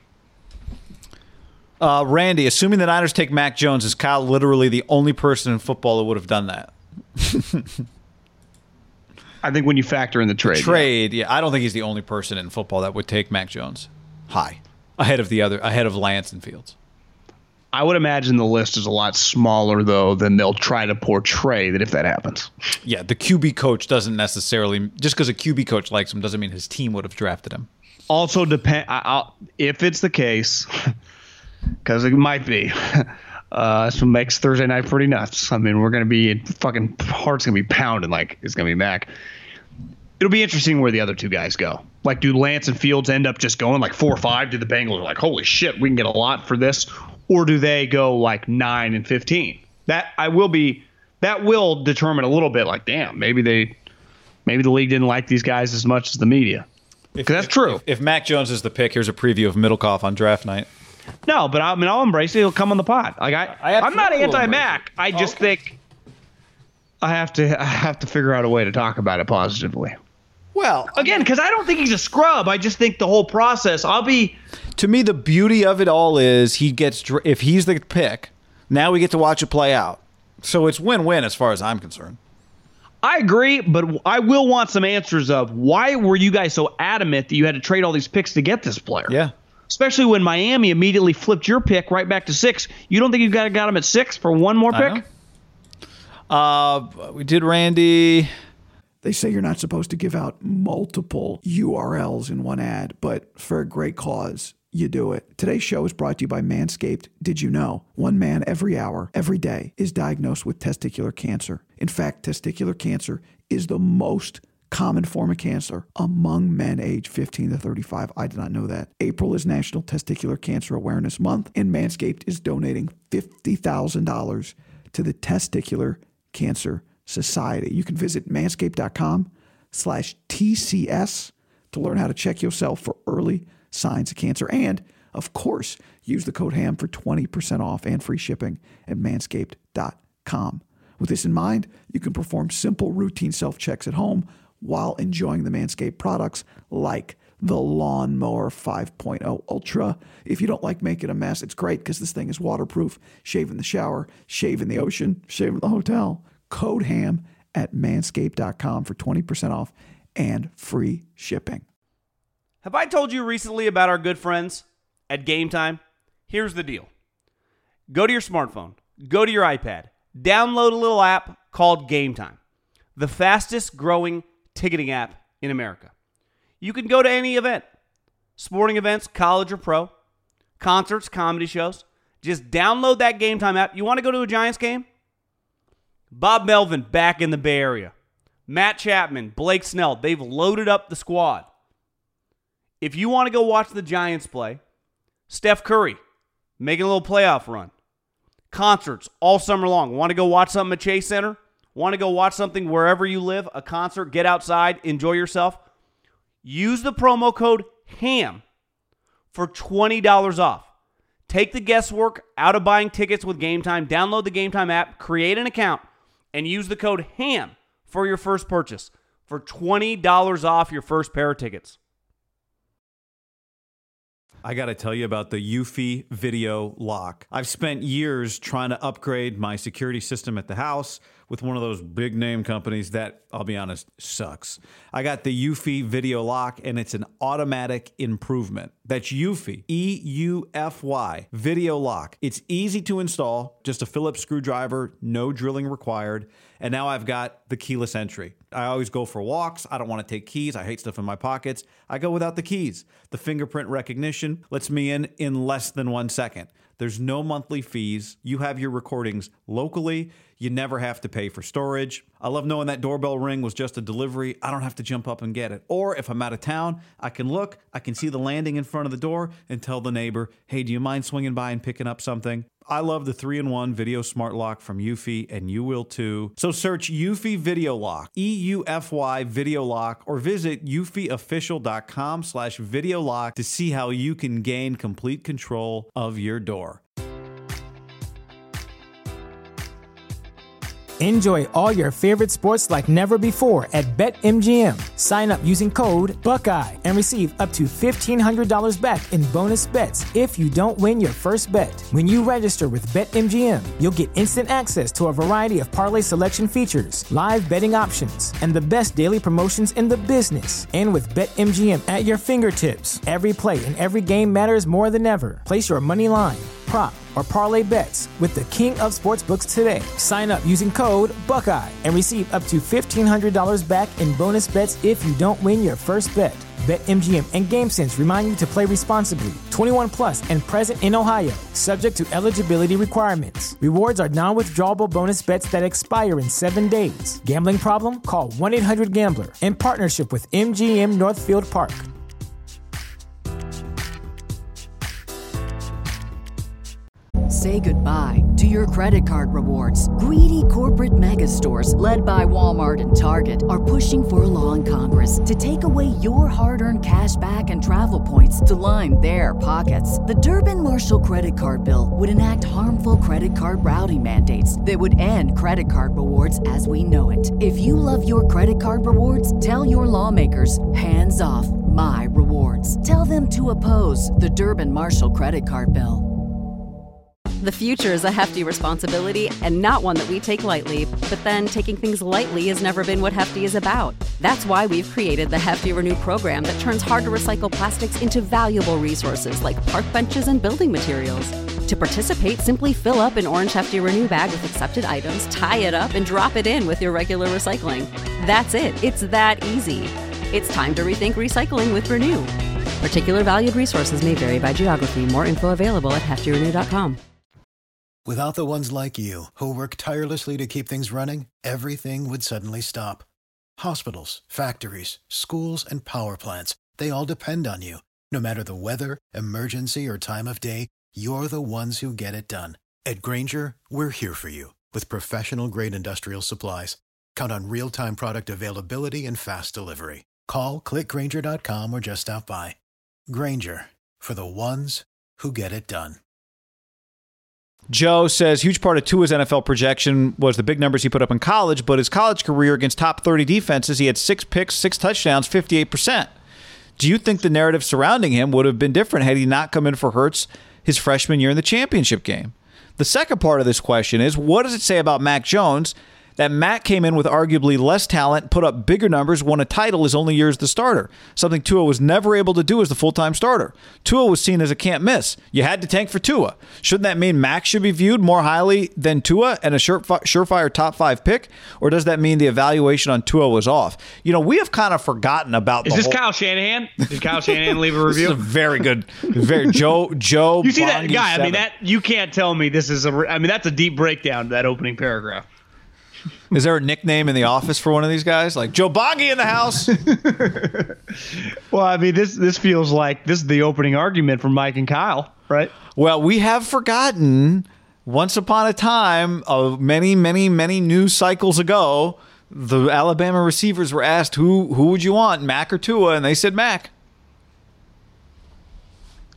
Speaker 1: Randy, assuming the Niners take Mac Jones, is Kyle literally the only person in football that would have done that?
Speaker 2: I think when you factor in the trade.
Speaker 1: Yeah. I don't think he's the only person in football that would take Mac Jones high ahead of Lance and Fields.
Speaker 2: I would imagine the list is a lot smaller, though, than they'll try to portray that if that happens.
Speaker 1: Yeah, the QB coach doesn't necessarily – just because a QB coach likes him doesn't mean his team would have drafted him.
Speaker 2: Also, if it's the case, because it might be, that's what makes Thursday night pretty nuts. We're going to be – fucking heart's going to be pounding like it's going to be Mac. It'll be interesting where the other two guys go. Like, do Lance and Fields end up just going like 4 or 5? Do the Bengals are like, holy shit, we can get a lot for this? Or do they go like 9 and 15? That will determine a little bit. Like, damn, maybe the league didn't like these guys as much as the media. Because that's true.
Speaker 1: If Mac Jones is the pick, here's a preview of Middlecoff on draft night.
Speaker 2: No, but I'll embrace it. He'll come on the pod. Like I'm not anti-Mac. I just think I have to figure out a way to talk about it positively.
Speaker 1: Well,
Speaker 2: again, because I don't think he's a scrub. I just think the whole process.
Speaker 1: To me, the beauty of it all is if he's the pick, now we get to watch it play out. So it's win-win as far as I'm concerned.
Speaker 2: I agree, but I will want some answers of why were you guys so adamant that you had to trade all these picks to get this player?
Speaker 1: Yeah.
Speaker 2: Especially when Miami immediately flipped your pick right back to 6. You don't think you got him at 6 for one more pick?
Speaker 1: We did Randy.
Speaker 3: They say you're not supposed to give out multiple URLs in one ad, but for a great cause, you do it. Today's show is brought to you by Manscaped. Did you know? One man every hour, every day, is diagnosed with testicular cancer. In fact, testicular cancer is the most common form of cancer among men aged 15 to 35. I did not know that. April is National Testicular Cancer Awareness Month, and Manscaped is donating $50,000 to the Testicular Cancer Society. You can visit manscaped.com/TCS to learn how to check yourself for early signs of cancer. And, of course, use the code HAM for 20% off and free shipping at manscaped.com. With this in mind, you can perform simple routine self-checks at home while enjoying the Manscaped products like the Lawnmower 5.0 Ultra. If you don't like making a mess, it's great because this thing is waterproof. Shave in the shower, shave in the ocean, shave in the hotel. Code HAM at manscaped.com for 20% off and free shipping.
Speaker 4: Have I told you recently about our good friends at Game Time? Here's the deal. Go to your smartphone, go to your iPad, download a little app called Game Time, the fastest growing ticketing app in America. You can go to any event, sporting events, college or pro, concerts, comedy shows. Just download that Game Time app. You want to go to a Giants game? Bob Melvin back in the Bay Area. Matt Chapman, Blake Snell, they've loaded up the squad. If you want to go watch the Giants play, Steph Curry making a little playoff run. Concerts all summer long. Want to go watch something at Chase Center? Want to go watch something wherever you live? A concert, get outside, enjoy yourself? Use the promo code HAM for $20 off. Take the guesswork out of buying tickets with Game Time. Download the Game Time app, create an account, and use the code HAM for your first purchase for $20 off your first pair of tickets.
Speaker 1: I got to tell you about the Eufy Video Lock. I've spent years trying to upgrade my security system at the house with one of those big name companies that, I'll be honest, sucks. I got the Eufy Video Lock, and it's an automatic improvement. That's Eufy, E-U-F-Y, Video Lock. It's easy to install, just a Phillips screwdriver, no drilling required. And now I've got the keyless entry. I always go for walks. I don't want to take keys. I hate stuff in my pockets. I go without the keys. The fingerprint recognition lets me in less than 1 second. There's no monthly fees. You have your recordings locally. You never have to pay for storage. I love knowing that doorbell ring was just a delivery. I don't have to jump up and get it. Or if I'm out of town, I can look, I can see the landing in front of the door and tell the neighbor, hey, do you mind swinging by and picking up something? I love the 3-in-1 Video Smart Lock from Eufy, and you will too. So search Eufy Video Lock, E-U-F-Y Video Lock, or visit eufyofficial.com/video lock to see how you can gain complete control of your door.
Speaker 5: Enjoy all your favorite sports like never before at BetMGM. Sign up using code Buckeye and receive up to $1,500 back in bonus bets if you don't win your first bet. When you register with BetMGM, you'll get instant access to a variety of parlay selection features, live betting options, and the best daily promotions in the business. And with BetMGM at your fingertips, every play and every game matters more than ever. Place your money line, prop, or parlay bets with the king of sportsbooks today. Sign up using code Buckeye and receive up to $1,500 back in bonus bets if you don't win your first bet. BetMGM and GameSense remind you to play responsibly. 21 plus and present in Ohio, subject to eligibility requirements. Rewards are non-withdrawable bonus bets that expire in 7 days. Gambling problem? Call 1-800-GAMBLER in partnership with MGM Northfield Park.
Speaker 6: Say goodbye to your credit card rewards. Greedy corporate mega stores, led by Walmart and Target, are pushing for a law in Congress to take away your hard-earned cash back and travel points to line their pockets. The Durbin-Marshall credit card bill would enact harmful credit card routing mandates that would end credit card rewards as we know it. If you love your credit card rewards, tell your lawmakers, hands off my rewards. Tell them to oppose the Durbin-Marshall credit card bill.
Speaker 7: The future is a hefty responsibility and not one that we take lightly. But then taking things lightly has never been what Hefty is about. That's why we've created the Hefty Renew program that turns hard-to-recycle plastics into valuable resources like park benches and building materials. To participate, simply fill up an orange Hefty Renew bag with accepted items, tie it up, and drop it in with your regular recycling. That's it. It's that easy. It's time to rethink recycling with Renew. Particular valued resources may vary by geography. More info available at heftyrenew.com.
Speaker 8: Without the ones like you, who work tirelessly to keep things running, everything would suddenly stop. Hospitals, factories, schools, and power plants, they all depend on you. No matter the weather, emergency, or time of day, you're the ones who get it done. At Grainger, we're here for you with professional-grade industrial supplies. Count on real-time product availability and fast delivery. Call, clickgrainger.com, or just stop by. Grainger, for the ones who get it done.
Speaker 1: Joe says, huge part of Tua's NFL projection was the big numbers he put up in college, but his college career against top 30 defenses, he had 6 picks, 6 touchdowns, 58%. Do you think the narrative surrounding him would have been different had he not come in for Hurts his freshman year in the championship game? The second part of this question is, what does it say about Mac Jones that Mac came in with arguably less talent, put up bigger numbers, won a title his only year as the starter, something Tua was never able to do as the full-time starter. Tua was seen as a can't miss. You had to tank for Tua. Shouldn't that mean Mac should be viewed more highly than Tua and a surefire top 5 pick? Or does that mean the evaluation on Tua was off? You know, we have kind of forgotten about
Speaker 2: Is this Kyle Shanahan? Did Kyle Shanahan leave a review?
Speaker 1: This is a very good, Joe.
Speaker 2: You see that guy?
Speaker 1: 7.
Speaker 2: I mean, that you can't tell me this is that's a deep breakdown to that opening paragraph.
Speaker 1: Is there a nickname in the office for one of these guys? Like Joe Bongi in the house?
Speaker 2: Well, I mean, this feels like this is the opening argument from Mike and Kyle, right?
Speaker 1: Well, we have forgotten once upon a time, many, many, many news cycles ago, the Alabama receivers were asked, who would you want, Mac or Tua? And they said Mac.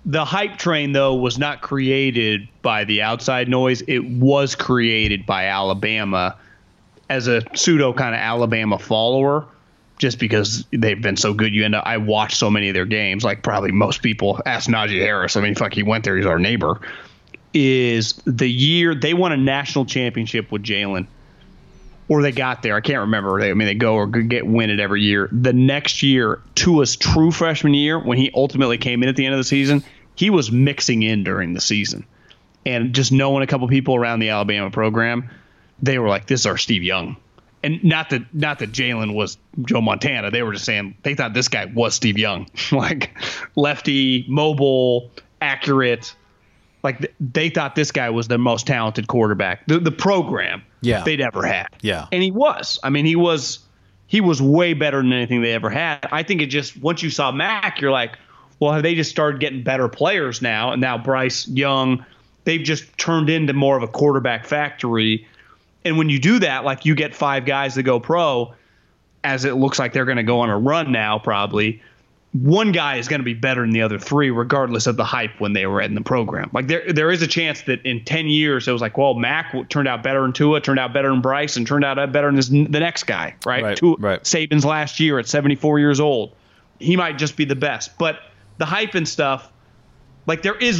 Speaker 2: The hype train, though, was not created by the outside noise. It was created by Alabama as a pseudo kind of Alabama follower, just because they've been so good. I watched so many of their games, like probably most people. Ask Najee Harris. I mean, fuck, he went there. He's our neighbor. Is the year they won a national championship with Jalen, or they got there. I can't remember. They go or win it every year. The next year, Tua's true freshman year, when he ultimately came in at the end of the season, he was mixing in during the season. And just knowing a couple people around the Alabama program, they were like, this is our Steve Young. And not that Jalen was Joe Montana. They were just saying they thought this guy was Steve Young. Like lefty, mobile, accurate. Like they thought this guy was the most talented quarterback, the program they'd ever had.
Speaker 1: Yeah.
Speaker 2: And he was. I mean, he was way better than anything they ever had. I think it just, once you saw Mac, you're like, well, have they just started getting better players now? And now Bryce Young, they've just turned into more of a quarterback factory. And when you do that, like you get 5 guys that go pro, as it looks like they're going to go on a run now probably, one guy is going to be better than the other 3, regardless of the hype when they were in the program. Like there is a chance that in 10 years, it was like, well, Mac turned out better than Tua, turned out better than Bryce, and turned out better than the next guy, right?
Speaker 1: Right.
Speaker 2: Saban's last year at 74 years old. He might just be the best. But the hype and stuff, like there is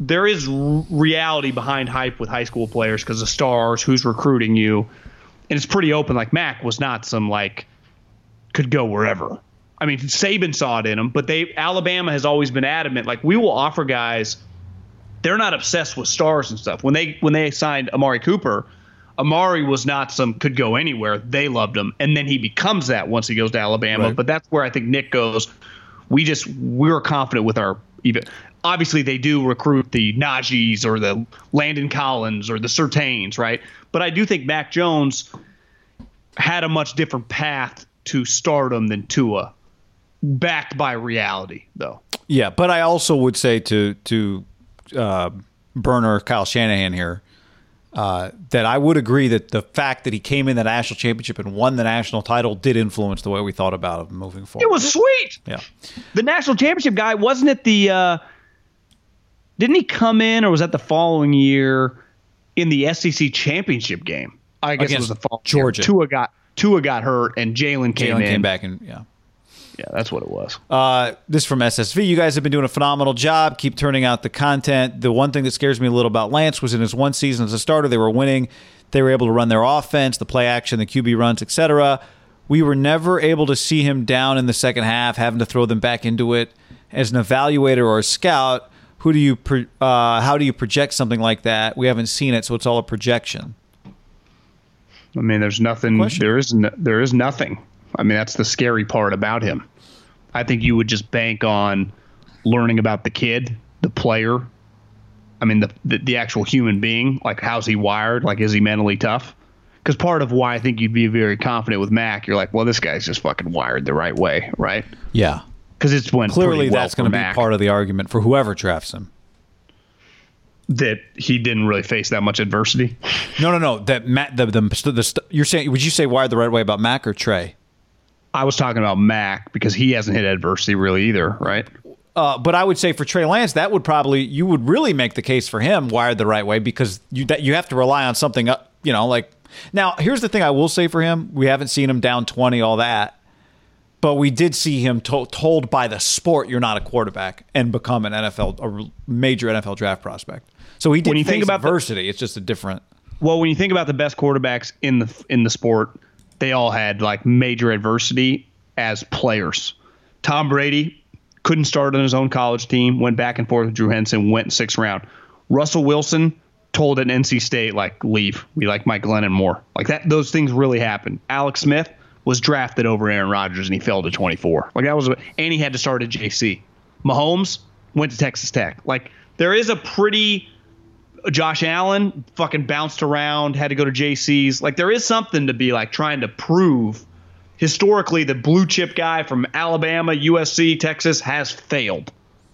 Speaker 2: reality behind hype with high school players because of stars, who's recruiting you. And it's pretty open. Like Mac was not some like could go wherever. I mean, Saban saw it in him, but Alabama has always been adamant. Like we will offer guys, they're not obsessed with stars and stuff. When they signed Amari Cooper, Amari was not some could go anywhere. They loved him, and then he becomes that once he goes to Alabama.
Speaker 1: Right.
Speaker 2: But that's where I think Nick goes. We're confident with our even. Obviously, they do recruit the Najees or the Landon Collins or the Surtains, right? But I do think Mac Jones had a much different path to stardom than Tua. Backed by reality, though.
Speaker 1: Yeah, but I also would say to Burner Kyle Shanahan here that I would agree that the fact that he came in the national championship and won the national title did influence the way we thought about him moving forward.
Speaker 2: It was sweet.
Speaker 1: Yeah,
Speaker 2: the national championship guy wasn't it the? Didn't he come in, or was that the following year in the SEC championship game? I guess it was the following
Speaker 1: Georgia.
Speaker 2: Year. Tua got hurt, and Jalen came
Speaker 1: back and yeah.
Speaker 2: Yeah, that's what it was.
Speaker 1: This is from SSV. You guys have been doing a phenomenal job. Keep turning out the content. The one thing that scares me a little about Lance was in his one season as a starter, they were winning. They were able to run their offense, the play action, the QB runs, etc. We were never able to see him down in the second half, having to throw them back into it. As an evaluator or a scout, how do you project something like that? We haven't seen it, so it's all a projection.
Speaker 2: I mean, there's nothing. There is nothing. I mean, that's the scary part about him. I think you would just bank on learning about the kid, the player. I mean, the actual human being. Like, how's he wired? Like, is he mentally tough? Because part of why I think you'd be very confident with Mac, you're like, well, this guy's just fucking wired the right way, right?
Speaker 1: Yeah.
Speaker 2: Because it's went
Speaker 1: clearly
Speaker 2: well
Speaker 1: that's going to be part of the argument for whoever drafts him.
Speaker 2: That he didn't really face that much adversity.
Speaker 1: No. That Matt, you're saying? Would you say wired the right way about Mac or Trey?
Speaker 2: I was talking about Mac because he hasn't hit adversity really either, right?
Speaker 1: But I would say for Trey Lance, you would really make the case for him wired the right way because you have to rely on something, like. Now, here's the thing I will say for him. We haven't seen him down 20, all that. But we did see him told by the sport you're not a quarterback and become a major NFL draft prospect. So he did face adversity. It's just a different.
Speaker 2: Well, when you think about the best quarterbacks in the sport, they all had like major adversity as players. Tom Brady couldn't start on his own college team, went back and forth with Drew Henson, went in 6th round. Russell Wilson told at NC State, like, leave. We like Mike Glennon more. Like that, those things really happened. Alex Smith was drafted over Aaron Rodgers and he fell to 24. Like that was, and he had to start at JC. Mahomes went to Texas Tech. Like there is a pretty. Josh Allen fucking bounced around, had to go to JC's. Like there is something to be like trying to prove. Historically, the blue chip guy from Alabama, USC, Texas has failed.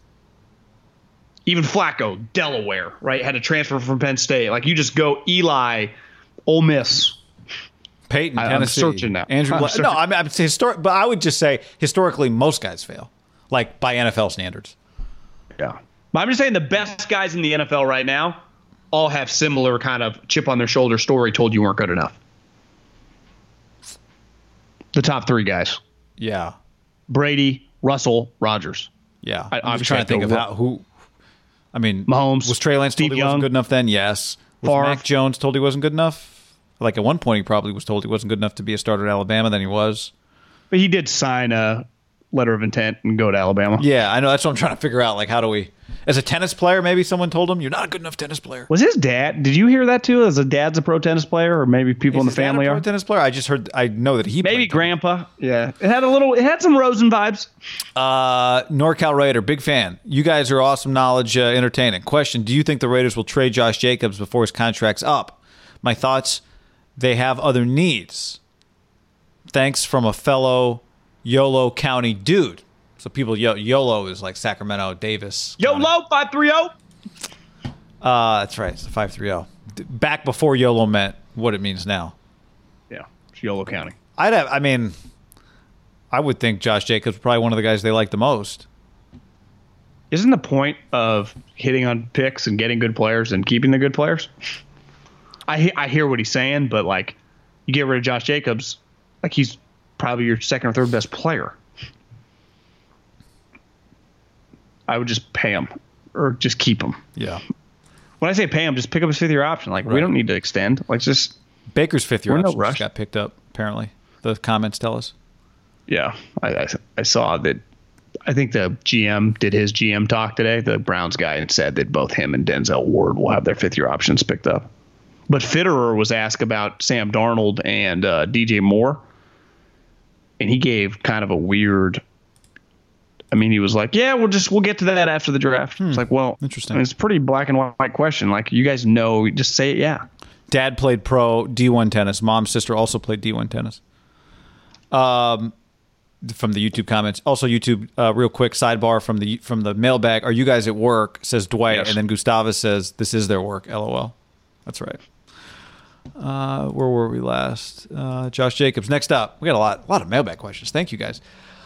Speaker 2: Even Flacco, Delaware, right, had to transfer from Penn State. Like you just go Eli, Ole Miss.
Speaker 1: Peyton, Tennessee.
Speaker 2: I'm searching now.
Speaker 1: Andrew. No, I'm historic, but I would just say historically most guys fail, like by NFL standards.
Speaker 2: Yeah. But I'm just saying the best guys in the NFL right now all have similar kind of chip on their shoulder story told you weren't good enough. The top 3 guys.
Speaker 1: Yeah.
Speaker 2: Brady, Russell, Rodgers.
Speaker 1: Yeah. I'm just trying to think of who. I mean,
Speaker 2: Mahomes.
Speaker 1: Was Trey Lance told he wasn't good enough then? Yes. Was
Speaker 2: Favre.
Speaker 1: Mac Jones told he wasn't good enough? Like at one point he probably was told he wasn't good enough to be a starter at Alabama, then he was.
Speaker 2: But he did sign a letter of intent and go to Alabama.
Speaker 1: Yeah, I know. That's what I'm trying to figure out. Like, how do we... As a tennis player, maybe someone told him, you're not a good enough tennis player.
Speaker 2: Was his dad? Did you hear that too? As a dad's a pro tennis player, or maybe people in the family
Speaker 1: Is his dad a
Speaker 2: are?
Speaker 1: pro tennis player? I just heard... I know that he
Speaker 2: Maybe
Speaker 1: played
Speaker 2: grandpa. Yeah. It had some Rosen vibes.
Speaker 1: NorCal Raider, big fan. You guys are awesome knowledge, entertaining. Question, do you think the Raiders will trade Josh Jacobs before his contract's up? My thoughts, they have other needs. Thanks from a fellow Yolo County dude. So people, YOLO is like Sacramento, Davis.
Speaker 2: YOLO 530.
Speaker 1: That's right. It's the 530. Back before YOLO meant what it means now.
Speaker 2: Yeah, it's YOLO County.
Speaker 1: I would think Josh Jacobs is probably one of the guys they like the most.
Speaker 2: Isn't the point of hitting on picks and getting good players and keeping the good players? I hear what he's saying, but like, you get rid of Josh Jacobs, like he's probably your second or third best player. I would just pay him or just keep him.
Speaker 1: Yeah.
Speaker 2: When I say pay him, just pick up his 5th-year option. Like, we don't need to extend. Like, just
Speaker 1: Baker's 5th-year
Speaker 2: we're in no
Speaker 1: option
Speaker 2: rush.
Speaker 1: just got picked up, apparently. The comments tell us.
Speaker 2: Yeah. I saw that. I think the GM did his GM talk today, the Browns guy, and said that both him and Denzel Ward will have their 5th-year options picked up. But Fitterer was asked about Sam Darnold and DJ Moore, and he gave kind of a weird. I mean, he was like, "Yeah, we'll get to that after the draft." It's like, well,
Speaker 1: interesting.
Speaker 2: I mean, it's a pretty black and white question. Like, you guys know, just say it. Yeah.
Speaker 1: Dad played pro D1 tennis. Mom's sister also played D1 tennis. From the YouTube comments, also YouTube. Real quick sidebar from the mailbag. Are you guys at work? Says Dwight,
Speaker 2: Yes.
Speaker 1: and then Gustavus says this is their work. LOL. That's right. Where were we last? Josh Jacobs. Next up, we got a lot of mailbag questions. Thank you guys.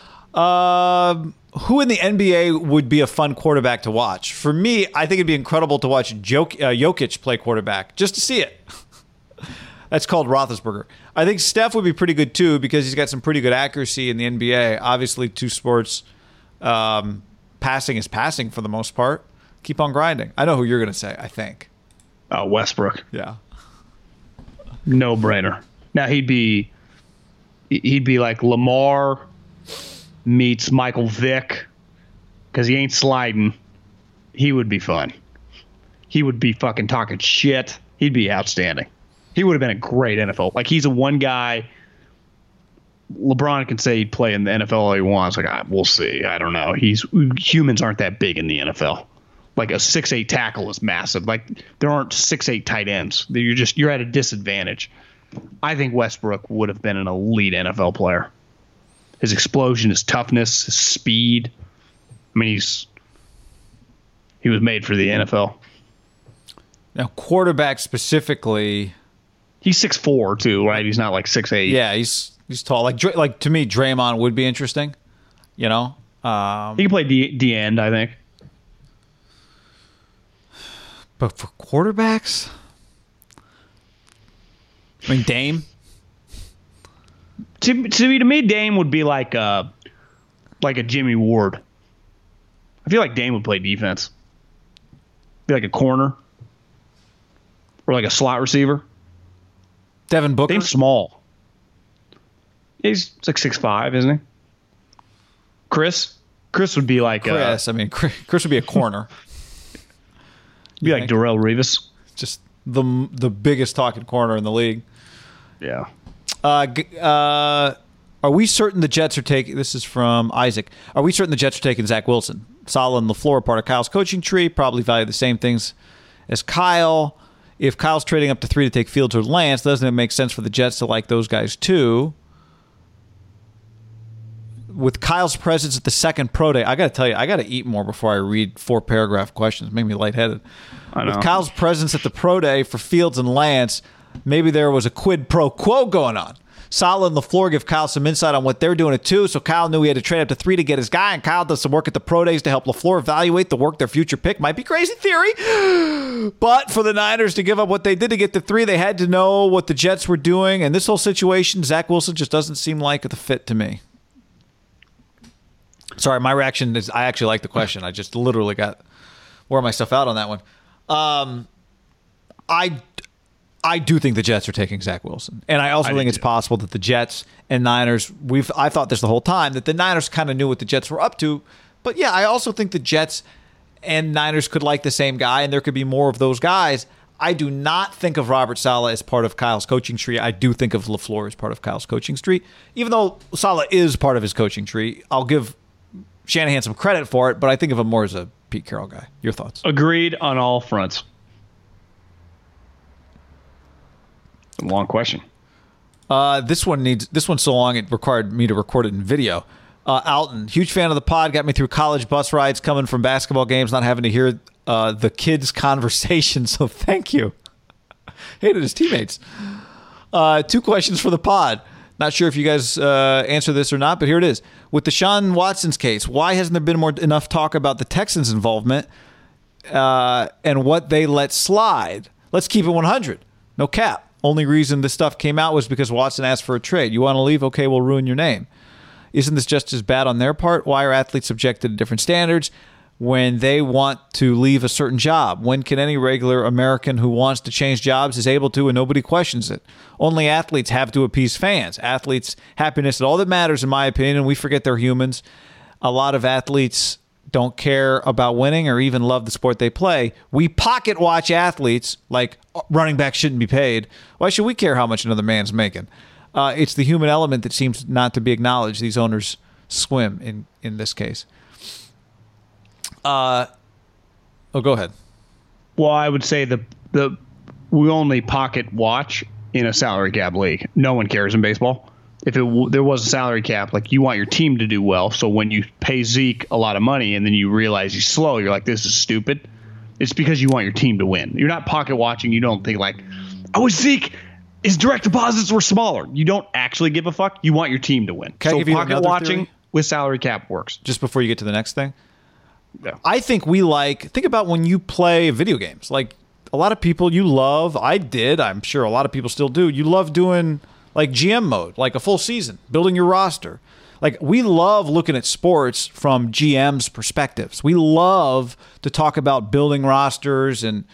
Speaker 1: Who in the NBA would be a fun quarterback to watch? For me, I think it'd be incredible to watch Jokic play quarterback just to see it. That's called Roethlisberger. I think Steph would be pretty good too because he's got some pretty good accuracy in the NBA. Obviously, two sports. Passing is passing for the most part. Keep on grinding. I know who you're going to say, I think.
Speaker 2: Westbrook.
Speaker 1: Yeah.
Speaker 2: No brainer. Now he'd be like Lamar meets Michael Vick because he ain't sliding. He would be fun. He would be fucking talking shit. He'd be outstanding. He would have been a great NFL. Like, he's a one guy. LeBron can say he'd play in the NFL all he wants. Like, we'll see. I don't know. Humans aren't that big in the NFL. Like, a 6'8" tackle is massive. Like, there aren't 6'8" tight ends. You're at a disadvantage. I think Westbrook would have been an elite NFL player. His explosion, his toughness, his speed. I mean, he was made for the NFL.
Speaker 1: Now, quarterback specifically.
Speaker 2: He's 6'4", too, right? He's not like 6'8".
Speaker 1: Yeah, he's tall. Like to me, Draymond would be interesting. You know,
Speaker 2: he can play D end, I think.
Speaker 1: But for quarterbacks, I mean, Dame.
Speaker 2: To me, Dame would be like a Jimmy Ward. I feel like Dame would play defense. Be like a corner or like a slot receiver.
Speaker 1: Devin Booker.
Speaker 2: Dame's small. He's like 6'5", isn't he? Chris would be like
Speaker 1: Chris would be a corner.
Speaker 2: Be like Darrelle Revis.
Speaker 1: Just the biggest talking corner in the league.
Speaker 2: Yeah.
Speaker 1: Are we certain the Jets are taking? This is from Isaac. Are we certain the Jets are taking Zach Wilson? Saleh and LaFleur are part of Kyle's coaching tree. Probably value the same things as Kyle. If Kyle's trading up to 3 to take Fields or Lance, doesn't it make sense for the Jets to like those guys too? With Kyle's presence at the second pro day, I got to tell you, I got to eat more before I read 4-paragraph questions. Make me lightheaded.
Speaker 2: I know.
Speaker 1: With Kyle's presence at the pro day for Fields and Lance, maybe there was a quid pro quo going on. Saleh and LaFleur give Kyle some insight on what they're doing at 2, so Kyle knew he had to trade up to 3 to get his guy, and Kyle does some work at the pro days to help LaFleur evaluate the work their future pick. Might be crazy theory, but for the Niners to give up what they did to get to 3, they had to know what the Jets were doing, and this whole situation, Zach Wilson just doesn't seem like the fit to me. Sorry, my reaction is I actually like the question. I just literally wore myself out on that one. I do think the Jets are taking Zach Wilson. And I also think it's possible that the Jets and Niners, I thought this the whole time, that the Niners kind of knew what the Jets were up to. But yeah, I also think the Jets and Niners could like the same guy, and there could be more of those guys. I do not think of Robert Saleh as part of Kyle's coaching tree. I do think of LaFleur as part of Kyle's coaching tree. Even though Saleh is part of his coaching tree, I'll give Shanahan some credit for it, but I think of him more as a Pete Carroll guy. Your thoughts?
Speaker 2: Agreed on all fronts. Long question.
Speaker 1: This one's so long it required me to record it in video. Alton, huge fan of the pod, got me through college bus rides coming from basketball games, not having to hear the kids' conversation, so thank you. Hated his teammates. 2 questions for the pod. Not sure if you guys answer this or not, but here it is. With Deshaun Watson's case, why hasn't there been enough talk about the Texans' involvement and what they let slide? Let's keep it 100. No cap. Only reason this stuff came out was because Watson asked for a trade. You want to leave? Okay, we'll ruin your name. Isn't this just as bad on their part? Why are athletes subjected to different standards when they want to leave a certain job? When can any regular American who wants to change jobs is able to and nobody questions it? Only athletes have to appease fans. Athletes' happiness is all that matters, in my opinion, and we forget they're humans. A lot of athletes don't care about winning or even love the sport they play. We pocket watch athletes like running backs shouldn't be paid. Why should we care how much another man's making? It's the human element that seems not to be acknowledged. These owners swim in this case. Go ahead.
Speaker 2: Well, I would say we only pocket watch in a salary cap league. No one cares in baseball. If there was a salary cap, like you want your team to do well, so when you pay Zeke a lot of money and then you realize he's slow, you're like, this is stupid. It's because you want your team to win. You're not pocket watching. You don't think like, I wish Zeke, his direct deposits were smaller. You don't actually give a fuck. You want your team to win. So pocket watching with salary cap works.
Speaker 1: Just before you get to the next thing.
Speaker 2: Yeah.
Speaker 1: I think think about when you play video games. Like a lot of people you love, I'm sure a lot of people still do. You love doing like GM mode, like a full season, building your roster. Like we love looking at sports from GM's perspectives. We love to talk about building rosters and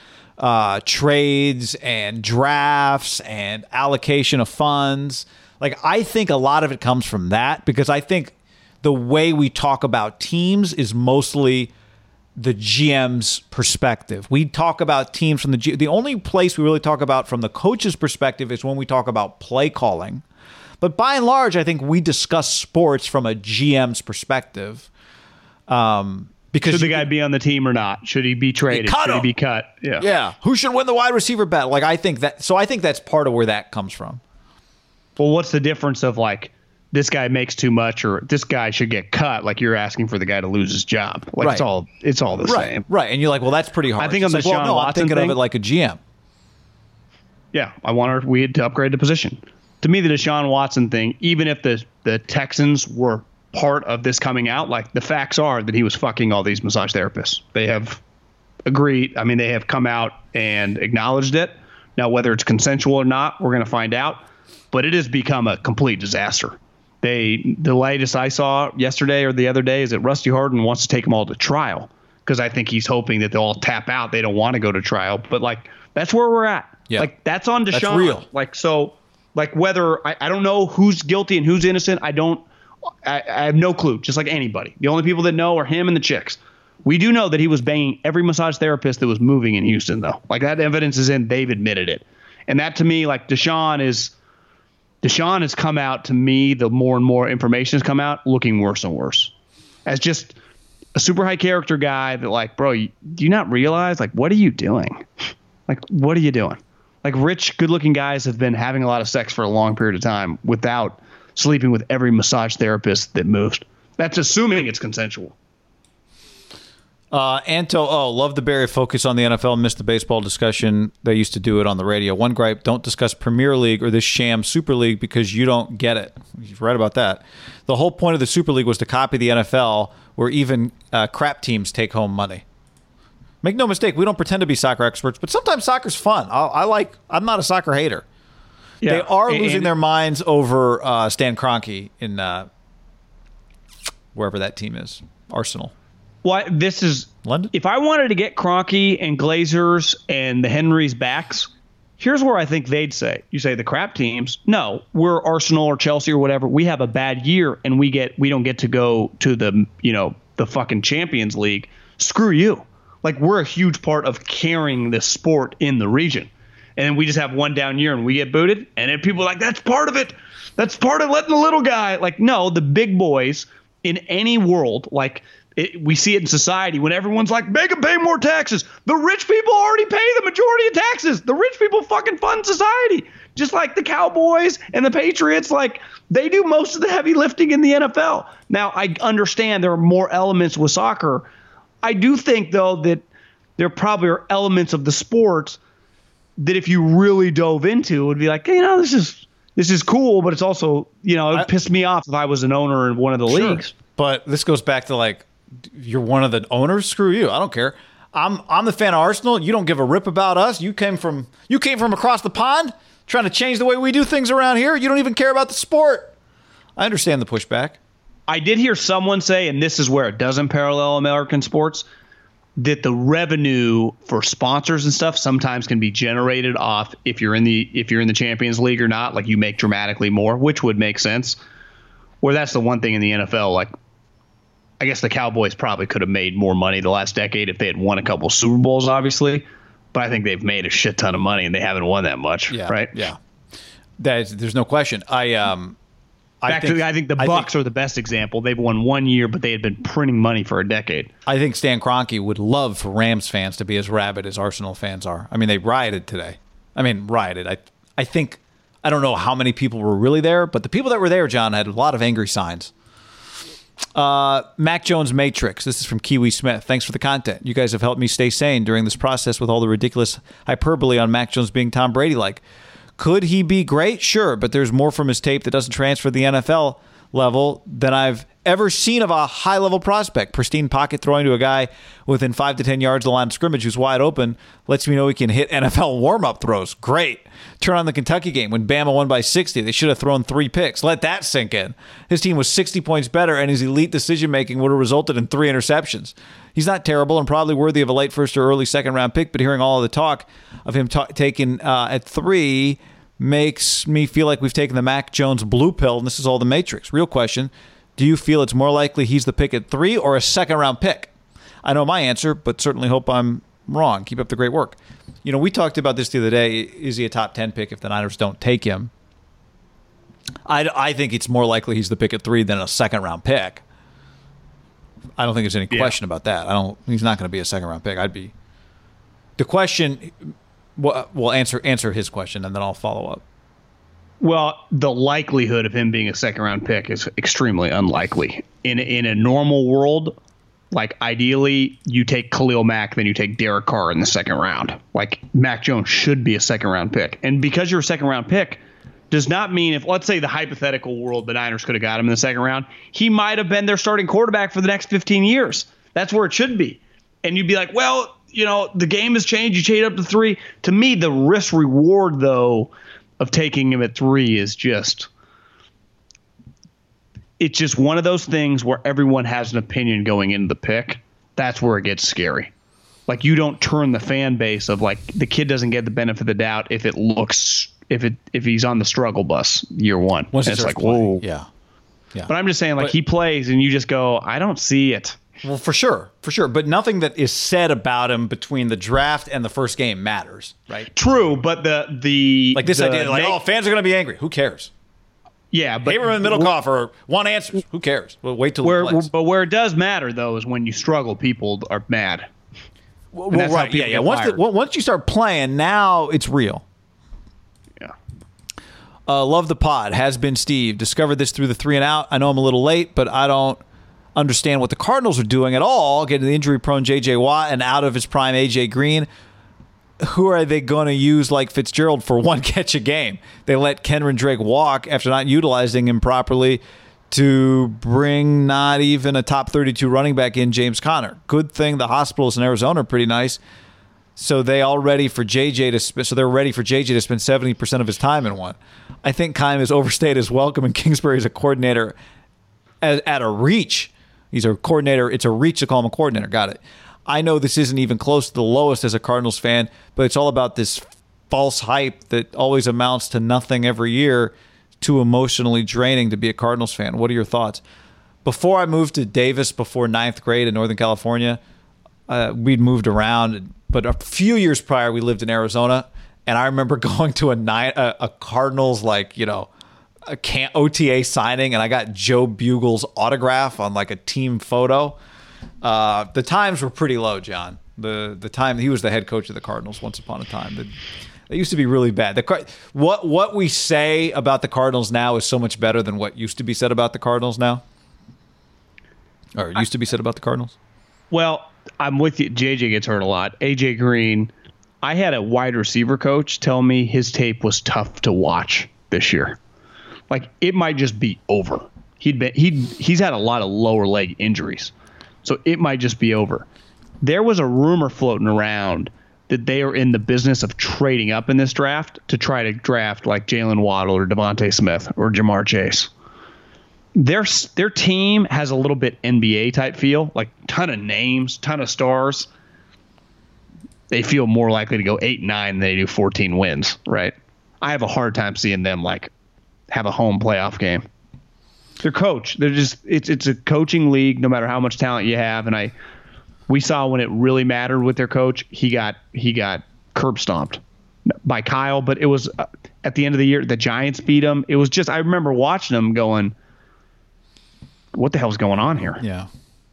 Speaker 1: trades and drafts and allocation of funds. Like I think a lot of it comes from that because I think the way we talk about teams is mostly the GM's perspective. We talk about teams from the only place we really talk about from the coach's perspective is when we talk about play calling. But by and large, I think we discuss sports from a GM's perspective. Because
Speaker 2: should the guy be on the team or not? Should he be traded? Should he be cut? Yeah.
Speaker 1: Yeah. Who should win the wide receiver battle? Like I think that's part of where that comes from.
Speaker 2: Well, what's the difference of like this guy makes too much or this guy should get cut? Like you're asking for the guy to lose his job. Like
Speaker 1: right.
Speaker 2: It's all the same.
Speaker 1: Right. And you're like, well, that's pretty hard.
Speaker 2: I think on the Deshaun Watson
Speaker 1: I'm thinking
Speaker 2: thing,
Speaker 1: of it like a GM.
Speaker 2: Yeah. We had to upgrade the position. To me, the Deshaun Watson thing, even if the Texans were part of this coming out, like the facts are that he was fucking all these massage therapists. They have agreed. I mean, they have come out and acknowledged it. Now, whether it's consensual or not, we're going to find out. But it has become a complete disaster. The latest I saw yesterday or the other day is that Rusty Hardin wants to take them all to trial because I think he's hoping that they'll all tap out. They don't want to go to trial. But, like, that's where we're at.
Speaker 1: Yeah.
Speaker 2: Like, that's on Deshaun.
Speaker 1: That's real.
Speaker 2: Like, so, like, whether I don't know who's guilty and who's innocent. I have no clue, just like anybody. The only people that know are him and the chicks. We do know that he was banging every massage therapist that was moving in Houston, though. Like, that evidence is in. They've admitted it. And that, to me, like, Deshaun has come out to me, the more and more information has come out, looking worse and worse. As just a super high character guy that, like, bro, do you not realize, like, what are you doing? Like, what are you doing? Like, rich, good-looking guys have been having a lot of sex for a long period of time without sleeping with every massage therapist that moves. That's assuming it's consensual.
Speaker 1: Anto, love the Barry focus on the NFL. Missed the baseball discussion. They used to do it on the radio. One gripe, don't discuss Premier League or this sham Super League because you don't get it. You've read about that. The whole point of the Super League was to copy the NFL where even crap teams take home money. Make no mistake, we don't pretend to be soccer experts, but sometimes soccer's fun. I'm not a soccer hater. Yeah. They are losing their minds over Stan Kroenke in wherever that team is, Arsenal.
Speaker 2: Well, this is
Speaker 1: London.
Speaker 2: If I wanted to get Kroenke and Glazers and the Henrys backs, here's where I think they'd say. You say the crap teams. No, we're Arsenal or Chelsea or whatever. We have a bad year and we don't get to go to the fucking Champions League. Screw you. Like, we're a huge part of carrying this sport in the region. And then we just have one down year and we get booted. And then people are like, that's part of it. That's part of letting the little guy. Like, no, the big boys in any world, like we see it in society when everyone's like, make them pay more taxes. The rich people already pay the majority of taxes. The rich people fucking fund society. Just like the Cowboys and the Patriots, like they do most of the heavy lifting in the NFL. Now, I understand there are more elements with soccer. I do think, though, that there probably are elements of the sport that if you really dove into, it would be like, hey, this is cool, but it's also, it pissed me off if I was an owner in one of the leagues.
Speaker 1: But this goes back to like, you're one of the owners. Screw you. I don't care. I'm the fan of Arsenal. You don't give a rip about us. You came from across the pond trying to change the way we do things around here. You don't even care about the sport. I understand the pushback.
Speaker 2: I did hear someone say, and this is where it doesn't parallel American sports, that the revenue for sponsors and stuff sometimes can be generated off if you're in the Champions League or not. Like, you make dramatically more, which would make sense. Where that's the one thing in the NFL. Like, I guess the Cowboys probably could have made more money the last decade if they had won a couple Super Bowls, obviously. But I think they've made a shit ton of money and they haven't won that much, right?
Speaker 1: Yeah, there's no question. I
Speaker 2: think the Bucks are the best example. They've won 1 year, but they had been printing money for a decade.
Speaker 1: I think Stan Kroenke would love for Rams fans to be as rabid as Arsenal fans are. I mean, they rioted today. I think, I don't know how many people were really there, but the people that were there, John, had a lot of angry signs. Mac Jones Matrix. This is from Kiwi Smith. Thanks for the content. You guys have helped me stay sane during this process with all the ridiculous hyperbole on Mac Jones being Tom Brady-like. Could he be great? Sure, but there's more from his tape that doesn't transfer to the NFL level than I've ever seen of a high-level prospect. Pristine pocket throwing to a guy within 5 to 10 yards of the line of scrimmage who's wide open lets me know he can hit NFL warm-up throws. Great. Turn on the Kentucky game when Bama won by 60. They should have thrown 3 picks. Let that sink in. His team was 60 points better, and his elite decision-making would have resulted in 3 interceptions. He's not terrible and probably worthy of a late first or early second-round pick, but hearing all of the talk of him taken at 3 makes me feel like we've taken the Mac Jones blue pill, and this is all the Matrix. Real question, do you feel it's more likely he's the pick at 3 or a second-round pick? I know my answer, but certainly hope I'm wrong. Keep up the great work. We talked about this the other day. Is he a top 10 pick if the Niners don't take him? I think it's more likely he's the pick at 3 than a second-round pick. I don't think there's any question about that. He's not going to be a second-round pick. The question... We'll answer his question, and then I'll follow up.
Speaker 2: Well, the likelihood of him being a second-round pick is extremely unlikely. In a normal world, like ideally, you take Khalil Mack, then you take Derek Carr in the second round. Like, Mac Jones should be a second-round pick. And because you're a second-round pick does not mean if, let's say, the hypothetical world, the Niners could have got him in the second round, he might have been their starting quarterback for the next 15 years. That's where it should be. And you'd be like, well, the game has changed. You trade up to 3. To me, the risk reward, though, of taking him at 3 is it's just one of those things where everyone has an opinion going into the pick. That's where it gets scary. Like, you don't turn the fan base of like the kid doesn't get the benefit of the doubt if he's on the struggle bus year 1. It's like, whoa.
Speaker 1: Yeah.
Speaker 2: But I'm just saying, like, he plays and you just go, I don't see it.
Speaker 1: Well, for sure. But nothing that is said about him between the draft and the first game matters, right?
Speaker 2: True, but the
Speaker 1: like this idea, like, fans are going to be angry. Who cares?
Speaker 2: Yeah, but
Speaker 1: Haberman Middlekauff want answers. Who cares? We'll wait till he plays.
Speaker 2: But where it does matter, though, is when you struggle, people are mad.
Speaker 1: Well, right. Yeah. Once you start playing, now it's real.
Speaker 2: Yeah.
Speaker 1: Love the pod. Has been Steve. Discovered this through the 3 and Out. I know I'm a little late, but I don't understand what the Cardinals are doing at all, getting the injury-prone J.J. Watt and out of his prime A.J. Green. Who are they going to use like Fitzgerald for one catch a game? They let Kenyon Drake walk after not utilizing him properly to bring not even a top 32 running back in, James Conner. Good thing the hospitals in Arizona are pretty nice. So they're ready for JJ to spend 70% of his time in one. I think Keim has overstayed his welcome, and Kingsbury is a coordinator at a reach. He's a coordinator. It's a reach to call him a coordinator. Got it. I know this isn't even close to the lowest as a Cardinals fan, but it's all about this false hype that always amounts to nothing every year, too emotionally draining to be a Cardinals fan. What are your thoughts? Before I moved to Davis, before 9th grade in Northern California, we'd moved around. But a few years prior, we lived in Arizona, and I remember going to a Cardinals, a OTA signing, and I got Joe Bugle's autograph on like a team photo. The times were pretty low, John. The time he was the head coach of the Cardinals once upon a time. It used to be really bad. What we say about the Cardinals now is so much better than what used to be said about the Cardinals now. Or used to be said about the Cardinals.
Speaker 2: Well, I'm with you. JJ gets hurt a lot. AJ Green, I had a wide receiver coach tell me his tape was tough to watch this year. Like, it might just be over. He's had a lot of lower leg injuries, so it might just be over. There was a rumor floating around that they are in the business of trading up in this draft to try to draft like Jalen Waddle or Devontae Smith or Jamar Chase. Their team has a little bit NBA type feel, like ton of names, ton of stars. They feel more likely to go 8-9 than they do 14 wins, right? I have a hard time seeing them like have a home playoff game. Their coach, it's a coaching league no matter how much talent you have, and we saw when it really mattered with their coach, he got curb stomped by Kyle, but it was at the end of the year the Giants beat him. It was just, I remember watching them going, what the hell's going on here?
Speaker 1: Yeah.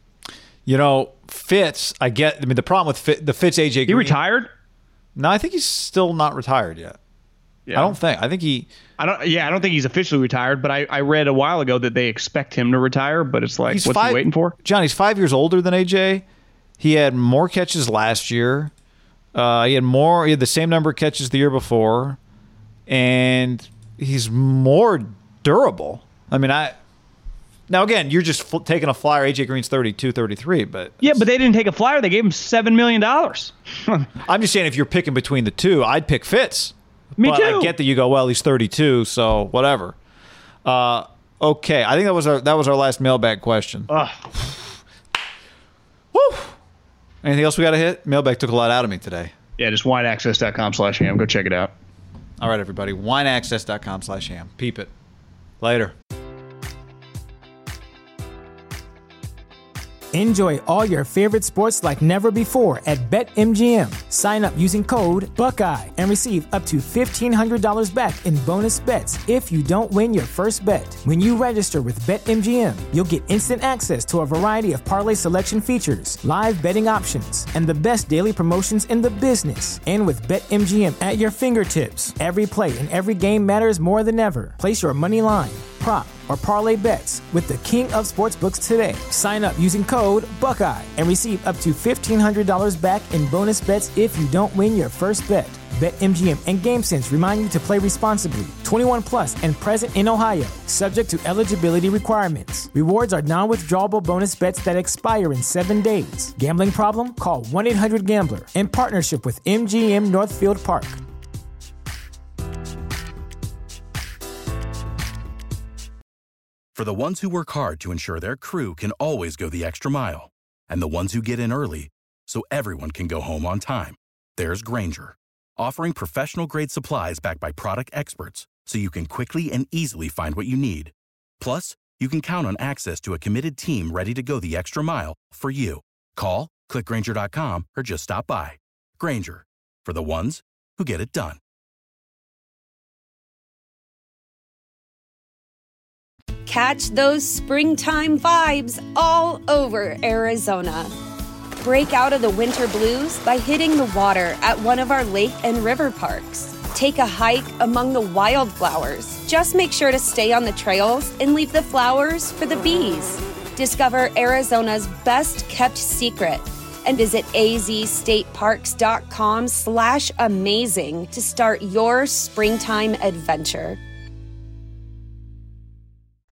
Speaker 1: Fitz, the problem with the Fitz AJ Green.
Speaker 2: He retired?
Speaker 1: No, I think he's still not retired yet. Yeah. I don't think he's officially retired, but I read a while ago that they expect him to retire, but it's like, what's he waiting for? John, he's 5 years older than AJ. He had more catches last year. He had the same number of catches the year before, and he's more durable. I mean, now again, you're just taking a flyer. AJ Green's 32, 33, but
Speaker 2: yeah, but they didn't take a flyer. They gave him $7 million.
Speaker 1: I'm just saying, if you're picking between the two, I'd pick Fitz.
Speaker 2: Me too.
Speaker 1: I get that you go, well, he's 32, so whatever. Okay, I think that was our last mailbag question. Woo! Anything else we got to hit? Mailbag took a lot out of me today.
Speaker 2: Yeah, just wineaccess.com/ham. Go check it out.
Speaker 1: All right, everybody. Wineaccess.com/ham. Peep it. Later.
Speaker 5: Enjoy all your favorite sports like never before at BetMGM. Sign up using code Buckeye and receive up to $1,500 back in bonus bets if you don't win your first bet. When you register with BetMGM, you'll get instant access to a variety of parlay selection features, live betting options, and the best daily promotions in the business. And with BetMGM at your fingertips, every play and every game matters more than ever. Place your money line, prop, or parlay bets with the king of sportsbooks today. Sign up using code Buckeye and receive up to $1,500 back in bonus bets if you don't win your first bet. BetMGM and GameSense remind you to play responsibly. 21 plus and present in Ohio, subject to eligibility requirements. Rewards are non-withdrawable bonus bets that expire in 7 days. Gambling problem? Call 1-800-GAMBLER in partnership with MGM Northfield Park.
Speaker 9: For the ones who work hard to ensure their crew can always go the extra mile, and the ones who get in early so everyone can go home on time, there's Grainger, offering professional-grade supplies backed by product experts so you can quickly and easily find what you need. Plus, you can count on access to a committed team ready to go the extra mile for you. Call, click Grainger.com, or just stop by. Grainger, for the ones who get it done.
Speaker 10: Catch those springtime vibes all over Arizona. Break out of the winter blues by hitting the water at one of our lake and river parks. Take a hike among the wildflowers. Just make sure to stay on the trails and leave the flowers for the bees. Discover Arizona's best kept secret and visit azstateparks.com/amazing to start your springtime adventure.